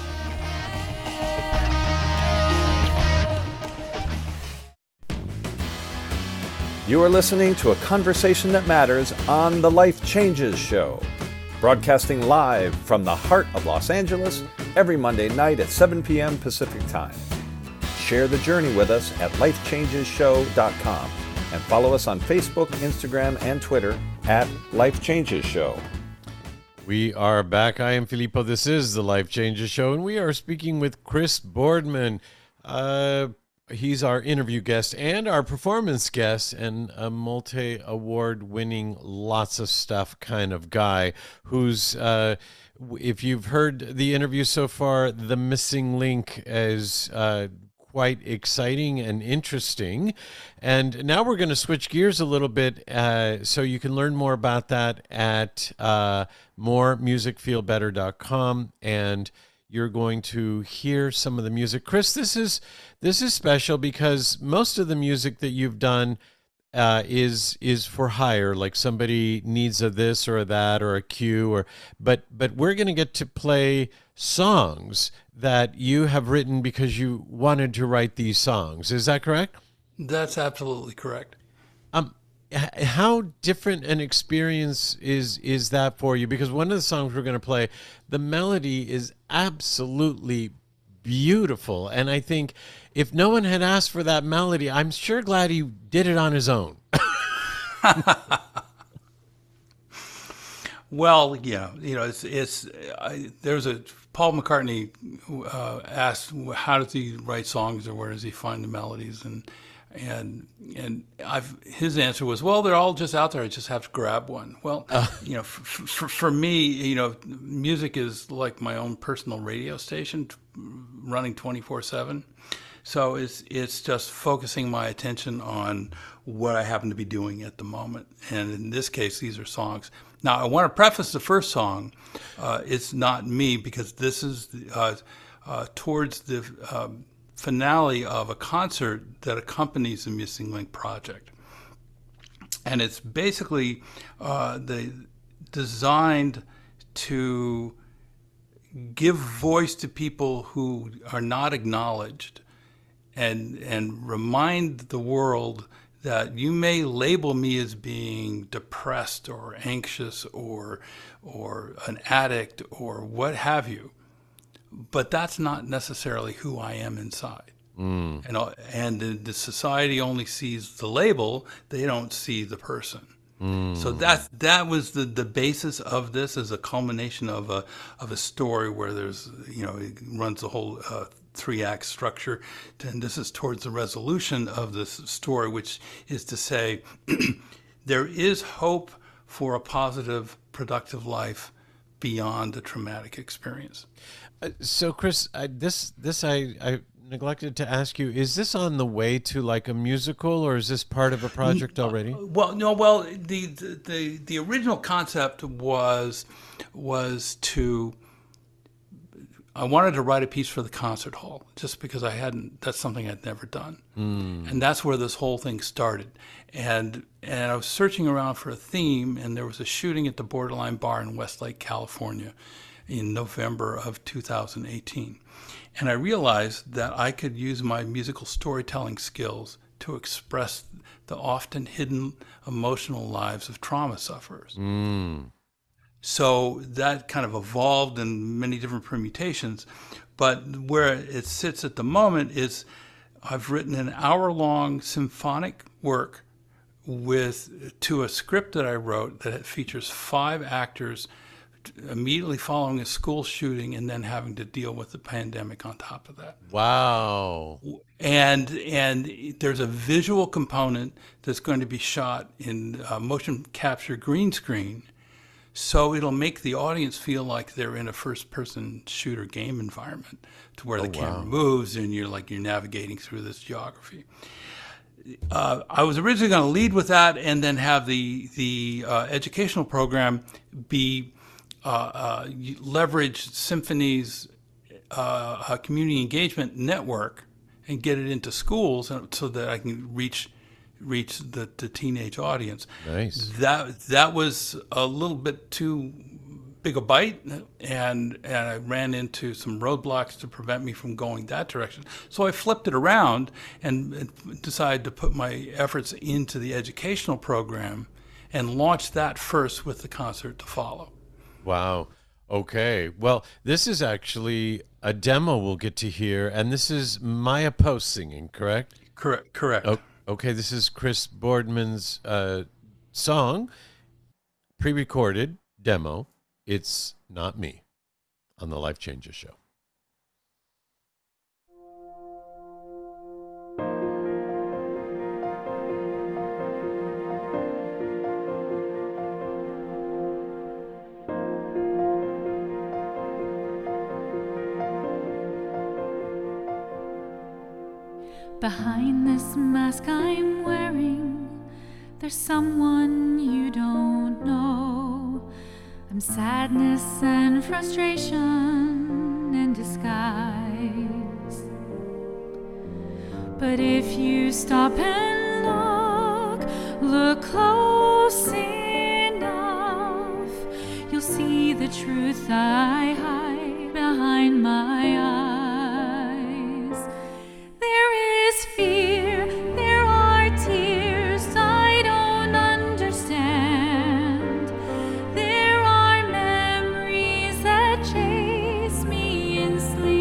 You are listening to A Conversation That Matters on the Life Changes Show, broadcasting live from the heart of Los Angeles every Monday night at seven p.m. Pacific Time. Share the journey with us at life changes show dot com and follow us on Facebook, Instagram, and Twitter at Life Changes Show. We are back. I am Filippo. This is the Life Changes Show, and we are speaking with Chris Boardman. Uh, He's our interview guest and our performance guest, and a multi-award winning, lots of stuff kind of guy who's, uh, if you've heard the interview so far, The Missing Link is uh, quite exciting and interesting. And now we're going to switch gears a little bit uh, so you can learn more about that at uh, more music feel better dot com, and you're going to hear some of the music. Chris, this is this is special because most of the music that you've done uh, is is for hire, like somebody needs a this or a that or a cue, or but but we're going to get to play songs that you have written because you wanted to write these songs. Is that correct? That's absolutely correct. Um, how different an experience is is that for you? Because one of the songs we're going to play, the melody is absolutely beautiful, and I think if no one had asked for that melody, I'm sure glad he did it on his own. Well, yeah, you know, it's it's I, there's a Paul McCartney uh, asked how does he write songs or where does he find the melodies, and and and I've his answer was, well, they're all just out there. I just have to grab one. Well, uh. you know, f- f- for me, you know, music is like my own personal radio station, running twenty-four seven. So it's it's just focusing my attention on what I happen to be doing at the moment. And in this case, these are songs. Now, I want to preface the first song. Uh, it's not me, because this is uh, uh, towards the um, finale of a concert that accompanies the Missing Link project. And it's basically uh, the, designed to give voice to people who are not acknowledged, and and remind the world that you may label me as being depressed or anxious or or an addict or what have you, but that's not necessarily who I am inside. Mm. And and the, the society only sees the label; they don't see the person. So that that was the, the basis of this, as a culmination of a of a story where there's, you know, it runs the whole uh, three act structure, and this is towards the resolution of this story, which is to say, there is hope for a positive, productive life beyond a traumatic experience. Uh, so, Chris, I, this this I, I neglected to ask you: is this on the way to like a musical, or is this part of a project already? Well, no. Well, the the the, the original concept was was to. I wanted to write a piece for the concert hall, just because I hadn't. That's something I'd never done, mm. and that's where this whole thing started. And and I was searching around for a theme, and there was a shooting at the Borderline Bar in Westlake, California, in November of two thousand eighteen. And I realized that I could use my musical storytelling skills to express the often hidden emotional lives of trauma sufferers. Mm. So that kind of evolved in many different permutations. But where it sits at the moment is I've written an hour-long symphonic work with to a script that I wrote that features five actors immediately following a school shooting and then having to deal with the pandemic on top of that. Wow. And and there's a visual component that's going to be shot in uh, motion capture green screen, so it'll make the audience feel like they're in a first-person shooter game environment, to where oh, the camera wow. moves and you're like you're navigating through this geography. Uh, I was originally going to lead with that and then have the the uh, educational program be uh, uh, leverage Symphony's uh, uh, community engagement network and get it into schools so that I can reach reach the, the teenage audience. Nice. That that was a little bit too big a bite, and and I ran into some roadblocks to prevent me from going that direction. So I flipped it around and, and decided to put my efforts into the educational program and launch that first with the concert to follow. Wow. Okay. Well, this is actually a demo we'll get to hear, and this is Maya Post singing, correct? Correct. Correct. Oh, okay. This is Chris Boardman's uh, song, pre-recorded demo. It's Not Me on the Life Changes Show. Behind this mask I'm wearing, there's someone you don't know. I'm sadness and frustration in disguise. But if you stop and look, look close enough, you'll see the truth I hide behind my eyes. There is fear, there are tears I don't understand. There are memories that chase me in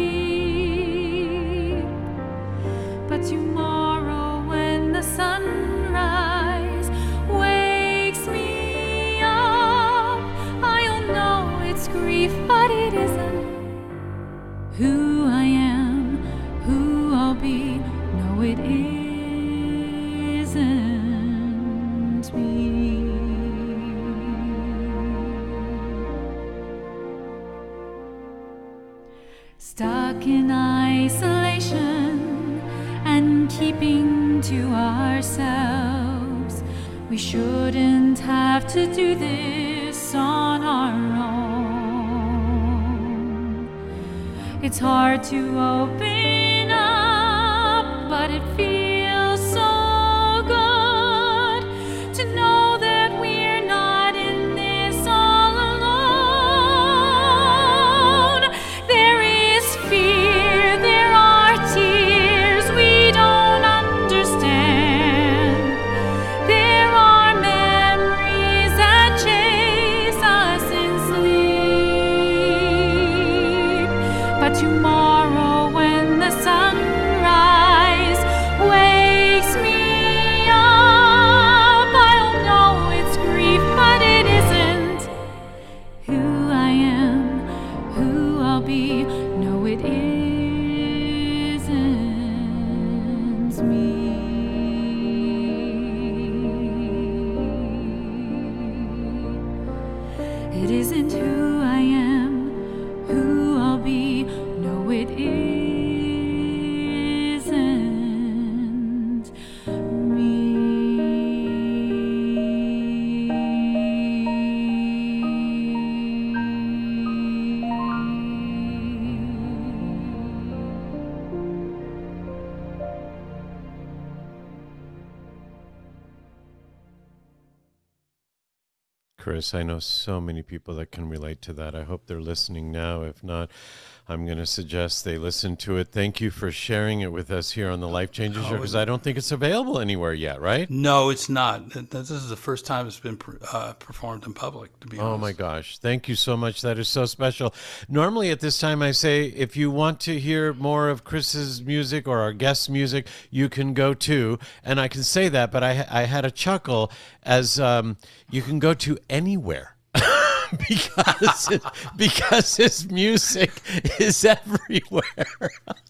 sleep. But tomorrow when the sunrise wakes me up, I'll know it's grief, but it isn't who I am, who I'll be. No, it isn't me. Stuck in isolation and keeping to ourselves, we shouldn't have to do this on our own. It's hard to open up, but it feels so good to know that we're not in this all alone. There is fear, there are tears we don't understand. There are memories that chase us in sleep. But tomorrow when the sunrise wakes me up, I'll know it's great. It isn't who I am, who I'll be. No, it isn't me. Chris, I know so many people that can relate to that. I hope they're listening now. If not, I'm going to suggest they listen to it. Thank you for sharing it with us here on the Life Changes Show, because I don't think it's available anywhere yet, right? No, it's not. This is the first time it's been uh, performed in public, to be honest. Oh, my gosh. Thank you so much. That is so special. Normally at this time I say, if you want to hear more of Chris's music or our guest's music, you can go to, and I can say that, but I, I had a chuckle as um, you can go to anywhere. because it, because his music is everywhere.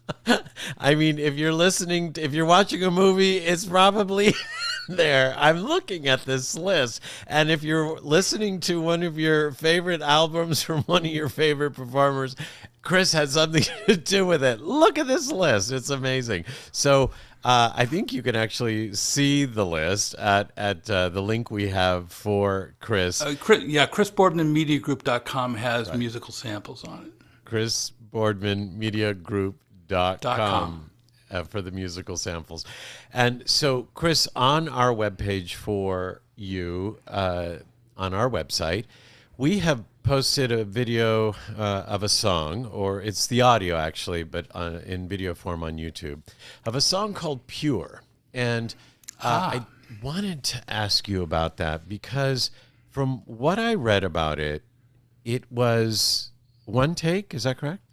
I mean, if you're listening, to, if you're watching a movie, it's probably there. I'm looking at this list, and if you're listening to one of your favorite albums from one of your favorite performers, Chris had something to do with it. Look at this list. It's amazing. So uh, I think you can actually see the list at, at uh, the link we have for Chris. Uh, Chris yeah, chris boardman media group dot com has right. musical samples on it. chris boardman media group dot com. Dot com. Uh, for the musical samples. And so, Chris, on our webpage for you, uh, on our website, we have posted a video uh, of a song, or it's the audio actually, but uh, in video form on YouTube, of a song called Pure. And uh, ah. I wanted to ask you about that because from what I read about it, it was one take, is that correct?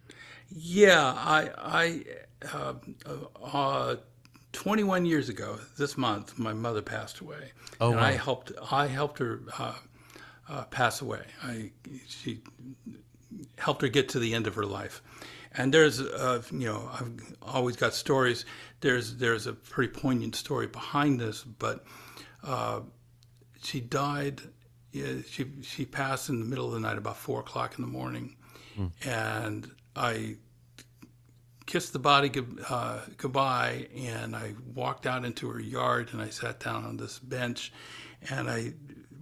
Yeah, I... I Uh, uh, twenty-one years ago, this month, my mother passed away, oh, and wow. I helped. I helped her uh, uh, pass away. I she helped her get to the end of her life, and there's, uh, you know, I've always got stories. There's there's a pretty poignant story behind this, but uh, she died. Yeah, she she passed in the middle of the night, about four o'clock in the morning, mm. and I kissed the body uh, goodbye, and I walked out into her yard, and I sat down on this bench, and I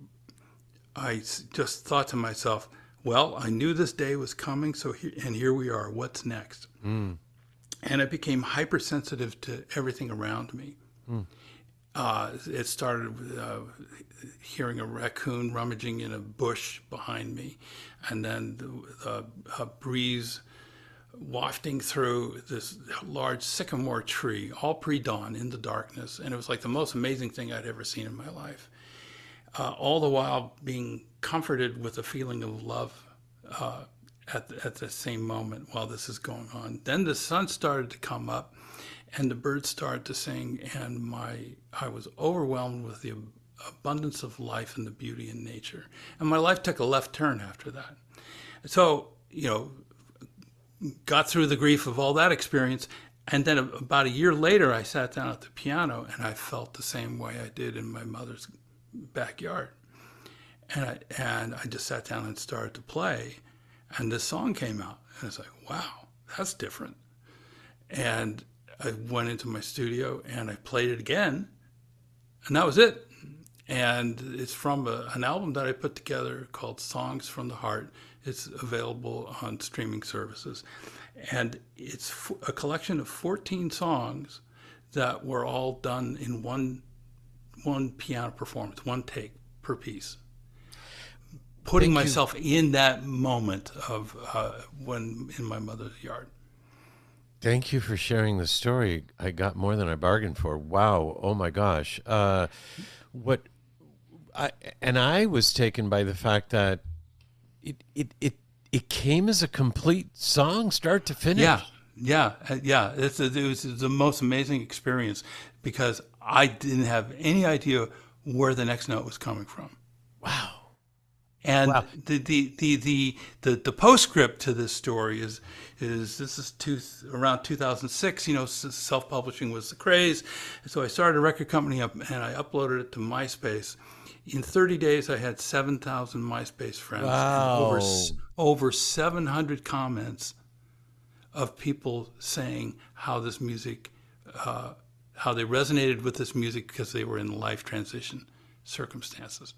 I just thought to myself, well, I knew this day was coming, so here, and here we are. What's next? Mm. And I became hypersensitive to everything around me. Mm. Uh, it started with uh, hearing a raccoon rummaging in a bush behind me, and then the, the a breeze wafting through this large sycamore tree, all pre-dawn in the darkness. And it was like the most amazing thing I'd ever seen in my life. Uh, all the while being comforted with a feeling of love uh, at, the, at the same moment while this is going on. Then the sun started to come up and the birds started to sing, and my I was overwhelmed with the abundance of life and the beauty in nature. And my life took a left turn after that. So, you know, got through the grief of all that experience, and then about a year later, I sat down at the piano, and I felt the same way I did in my mother's backyard. And I, and I just sat down and started to play, and this song came out, and it's like, wow, that's different. And I went into my studio, and I played it again, and that was it. And it's from a, an album that I put together called Songs from the Heart. It's available on streaming services. And it's f- a collection of fourteen songs that were all done in one one piano performance, one take per piece. Putting Thank myself you. in that moment of uh, when in my mother's yard. Thank you for sharing the story. I got more than I bargained for. Wow. Oh my gosh. Uh, what? I, and I was taken by the fact that it it it it came as a complete song, start to finish. Yeah, yeah, uh, yeah. It's a, it was the most amazing experience because I didn't have any idea where the next note was coming from. Wow. And wow. the, the, the, the, the, the postscript to this story is, is this is two, around two thousand six, you know, self-publishing was the craze. So I started a record company up and I uploaded it to MySpace. In thirty days, I had seven thousand MySpace friends. Wow. And over, s- over seven hundred comments of people saying how this music, uh, how they resonated with this music because they were in life transition circumstances.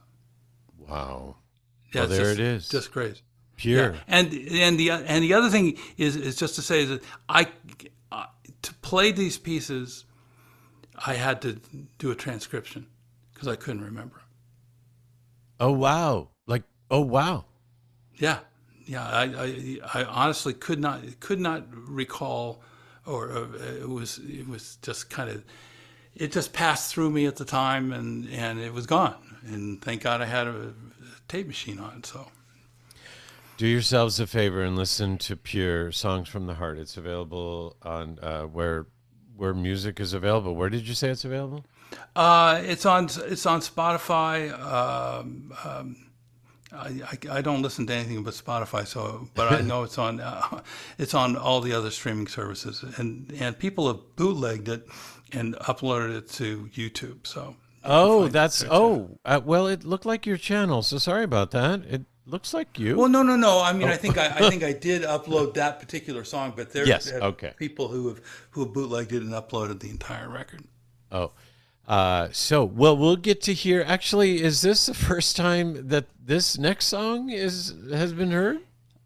Wow. Yeah, Well, it's there just, it is. Just crazy. Pure. Yeah. And and the and the other thing is is just to say that I uh, to play these pieces, I had to do a transcription because I couldn't remember. Oh, wow. Like, oh, wow. Yeah, yeah. I, I, I honestly could not could not recall, or uh, it was it was just kind of, it just passed through me at the time, and, and it was gone. And thank God I had a tape machine on. So Do yourselves a favor and listen to Pure Songs from the Heart. It's available on uh, where where music is available. Where did you say it's available? uh, it's on it's on Spotify. Um, um, I, I, I don't listen to anything but Spotify, so but I know it's on uh, it's on all the other streaming services, and and people have bootlegged it and uploaded it to YouTube. So Oh, that's oh uh, well. It looked like your channel, so sorry about that. It looks like you. Well, no, no, no. I mean, Oh. I think I, I think I did upload that particular song, but there Yes, there are okay. people who have who have bootlegged it and uploaded the entire record. Oh, uh, so well, we'll get to hear. Actually, is this the first time that this next song is has been heard?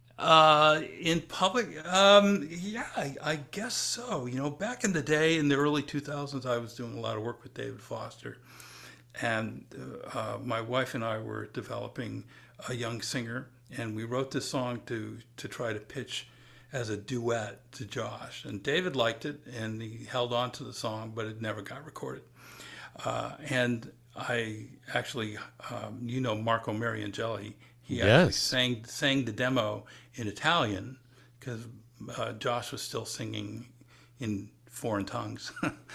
Uh, in public, um, yeah, I, I guess so. You know, back in the day, in the early two thousands, I was doing a lot of work with David Foster, and uh, my wife and I were developing a young singer, and we wrote this song to to try to pitch as a duet to Josh. And David liked it, and he held on to the song, but it never got recorded. Uh, and I actually, um, you know, Marco Mariangeli, he actually Yes. sang sang the demo in Italian because uh, Josh was still singing in foreign tongues.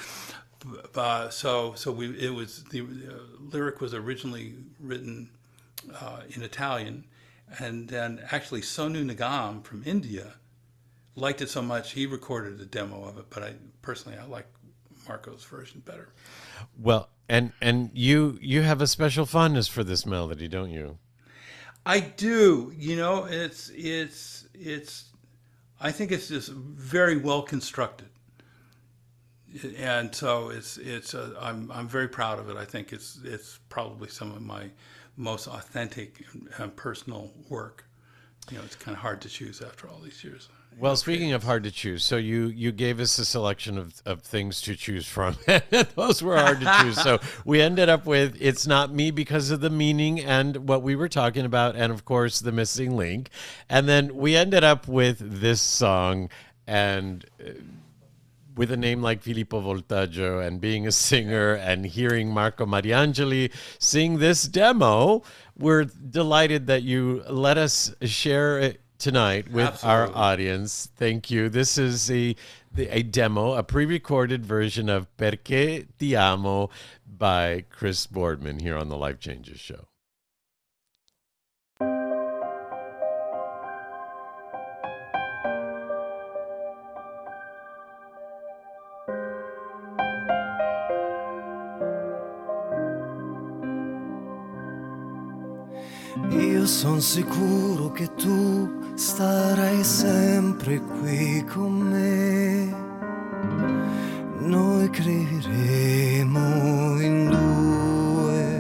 uh, so so we it was the uh, lyric was originally written uh, in Italian, and then actually Sonu Nigam from India liked it so much he recorded a demo of it. But I personally I like Marco's version better. Well, and and you you have a special fondness for this melody, don't you? I do. You know, it's it's it's. I think it's just very well constructed, and so it's it's. Uh, I'm I'm very proud of it. I think it's it's probably some of my most authentic and personal work. You know, it's kind of hard to choose after all these years. Well, speaking of hard to choose, so you you gave us a selection of, of things to choose from. Those were hard to choose. So we ended up with It's Not Me because of the meaning and what we were talking about, and of course the missing link. And then we ended up with this song, and uh, with a name like Filippo Voltaggio and being a singer and hearing Marco Mariangeli sing this demo, we're delighted that you let us share it tonight with Absolutely. our audience. Thank you. This is a a demo, a pre-recorded version of Perché Ti Amo by Chris Boardman here on the Life Changes Show. Io son sicuro che tu starai sempre qui con me. Noi creeremo in due.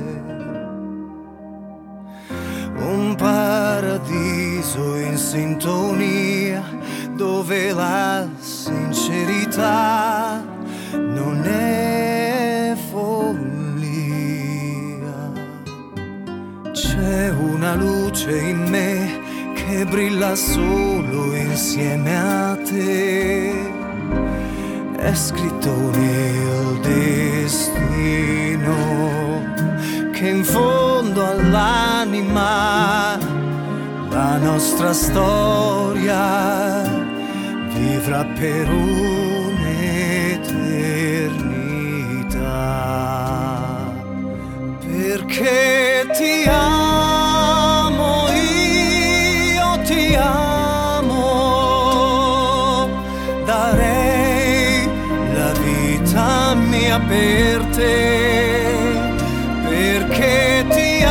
Un paradiso in sintonia dove la sincerità non è follia. C'è una luce in me che brilla solo insieme a te. È scritto nel destino che in fondo all'anima la nostra storia vivrà per un'eternità. Perché ti amo, io ti amo, darei la vita mia per te, perché ti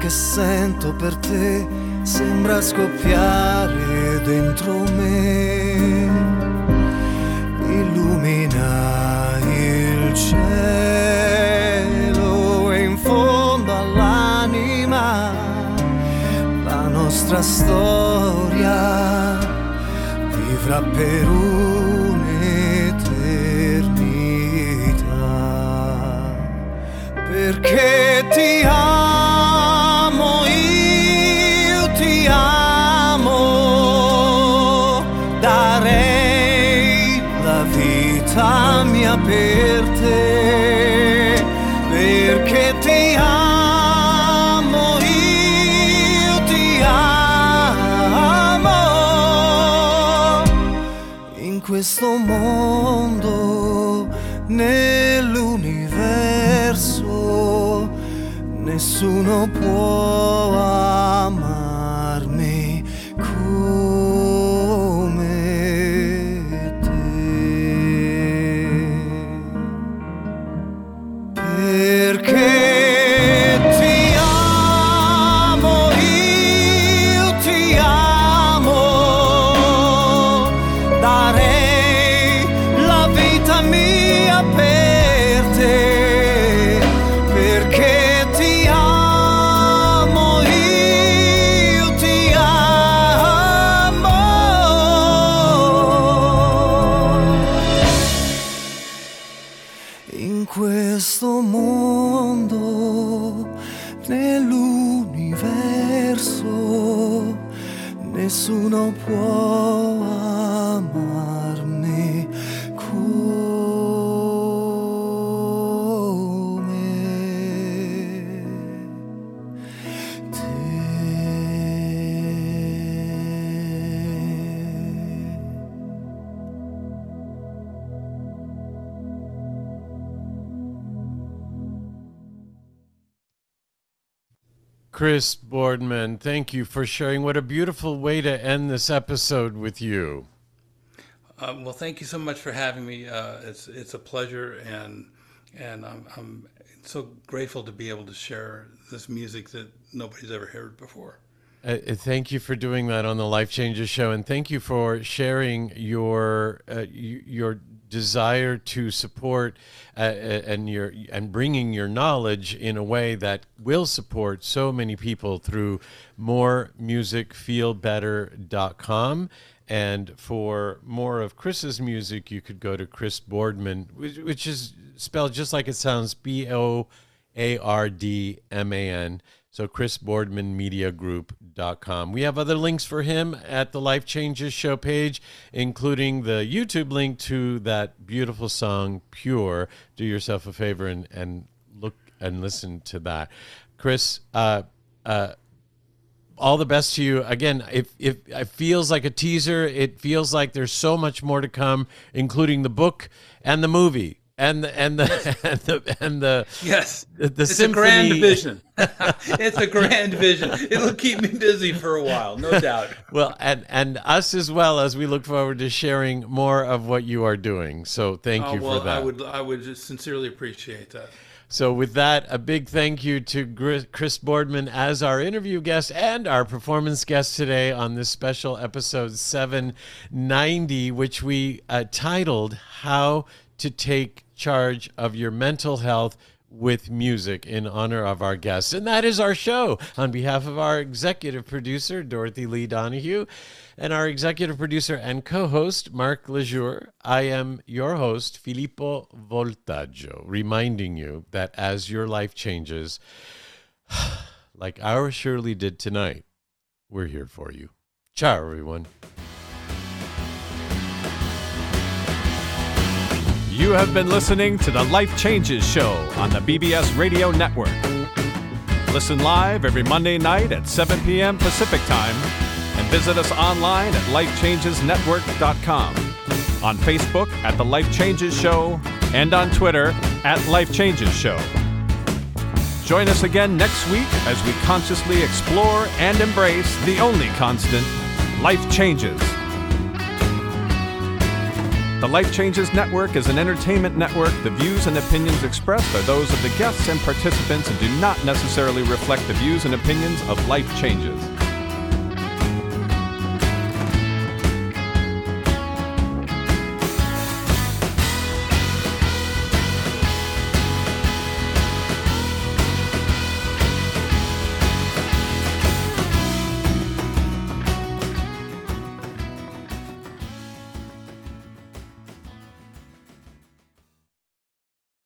che sento per te sembra scoppiare dentro me, illumina il cielo e in fondo all'anima la nostra storia vivrà per un'eternità, perché ti amo, io ti amo, darei la vita mia per te, perché ti amo, io ti amo, in questo mondo, nell'universo, nessuno può amarmi come te, perché ti amo, io ti amo, darei la vita mia per te, perché ti amo, io ti amo, in questo mondo, nell'universo, nessuno può amarmi come Chris Boardman, thank you for sharing. What a beautiful way to end this episode with you. Uh, well, thank you so much for having me. Uh, it's it's a pleasure, and and I'm, I'm so grateful to be able to share this music that nobody's ever heard before. Uh, thank you for doing that on the Life Changes Show, and thank you for sharing your uh, your desire to support uh, and your and bringing your knowledge in a way that will support so many people through more music feel better dot com. And for more of Chris's music, you could go to Chris Boardman, which, which is spelled just like it sounds, B O A R D M A N. So chris boardman media group dot com. We have other links for him at the Life Changes Show page, including the YouTube link to that beautiful song, Pure. Do yourself a favor and, and look and listen to that. Chris, uh, uh, all the best to you. Again, if, if it feels like a teaser, it feels like there's so much more to come, including the book and the movie. And the and the and the, and the yes, the, the it's symphony. a grand vision. It's a grand vision. It'll keep me busy for a while, no doubt. Well, and and us as well, as we look forward to sharing more of what you are doing. So thank oh, you well, for that. I would I would just sincerely appreciate that. So with that, a big thank you to Chris Boardman as our interview guest and our performance guest today on this special episode seven ninety, which we uh, titled How to Take Charge of Your Mental Health with Music, in honor of our guests. And that is our show. On behalf of our executive producer, Dorothy Lee Donahue, and our executive producer and co-host, Mark Lejour, I am your host, Filippo Voltaggio, reminding you that as your life changes, like ours surely did tonight, we're here for you. Ciao, everyone. You have been listening to the Life Changes Show on the B B S Radio Network. Listen live every Monday night at seven p.m. Pacific Time and visit us online at life changes network dot com, on Facebook at The Life Changes Show, and on Twitter at Life Changes Show. Join us again next week as we consciously explore and embrace the only constant, life changes. The Life Changes Network is an entertainment network. The views and opinions expressed are those of the guests and participants and do not necessarily reflect the views and opinions of Life Changes.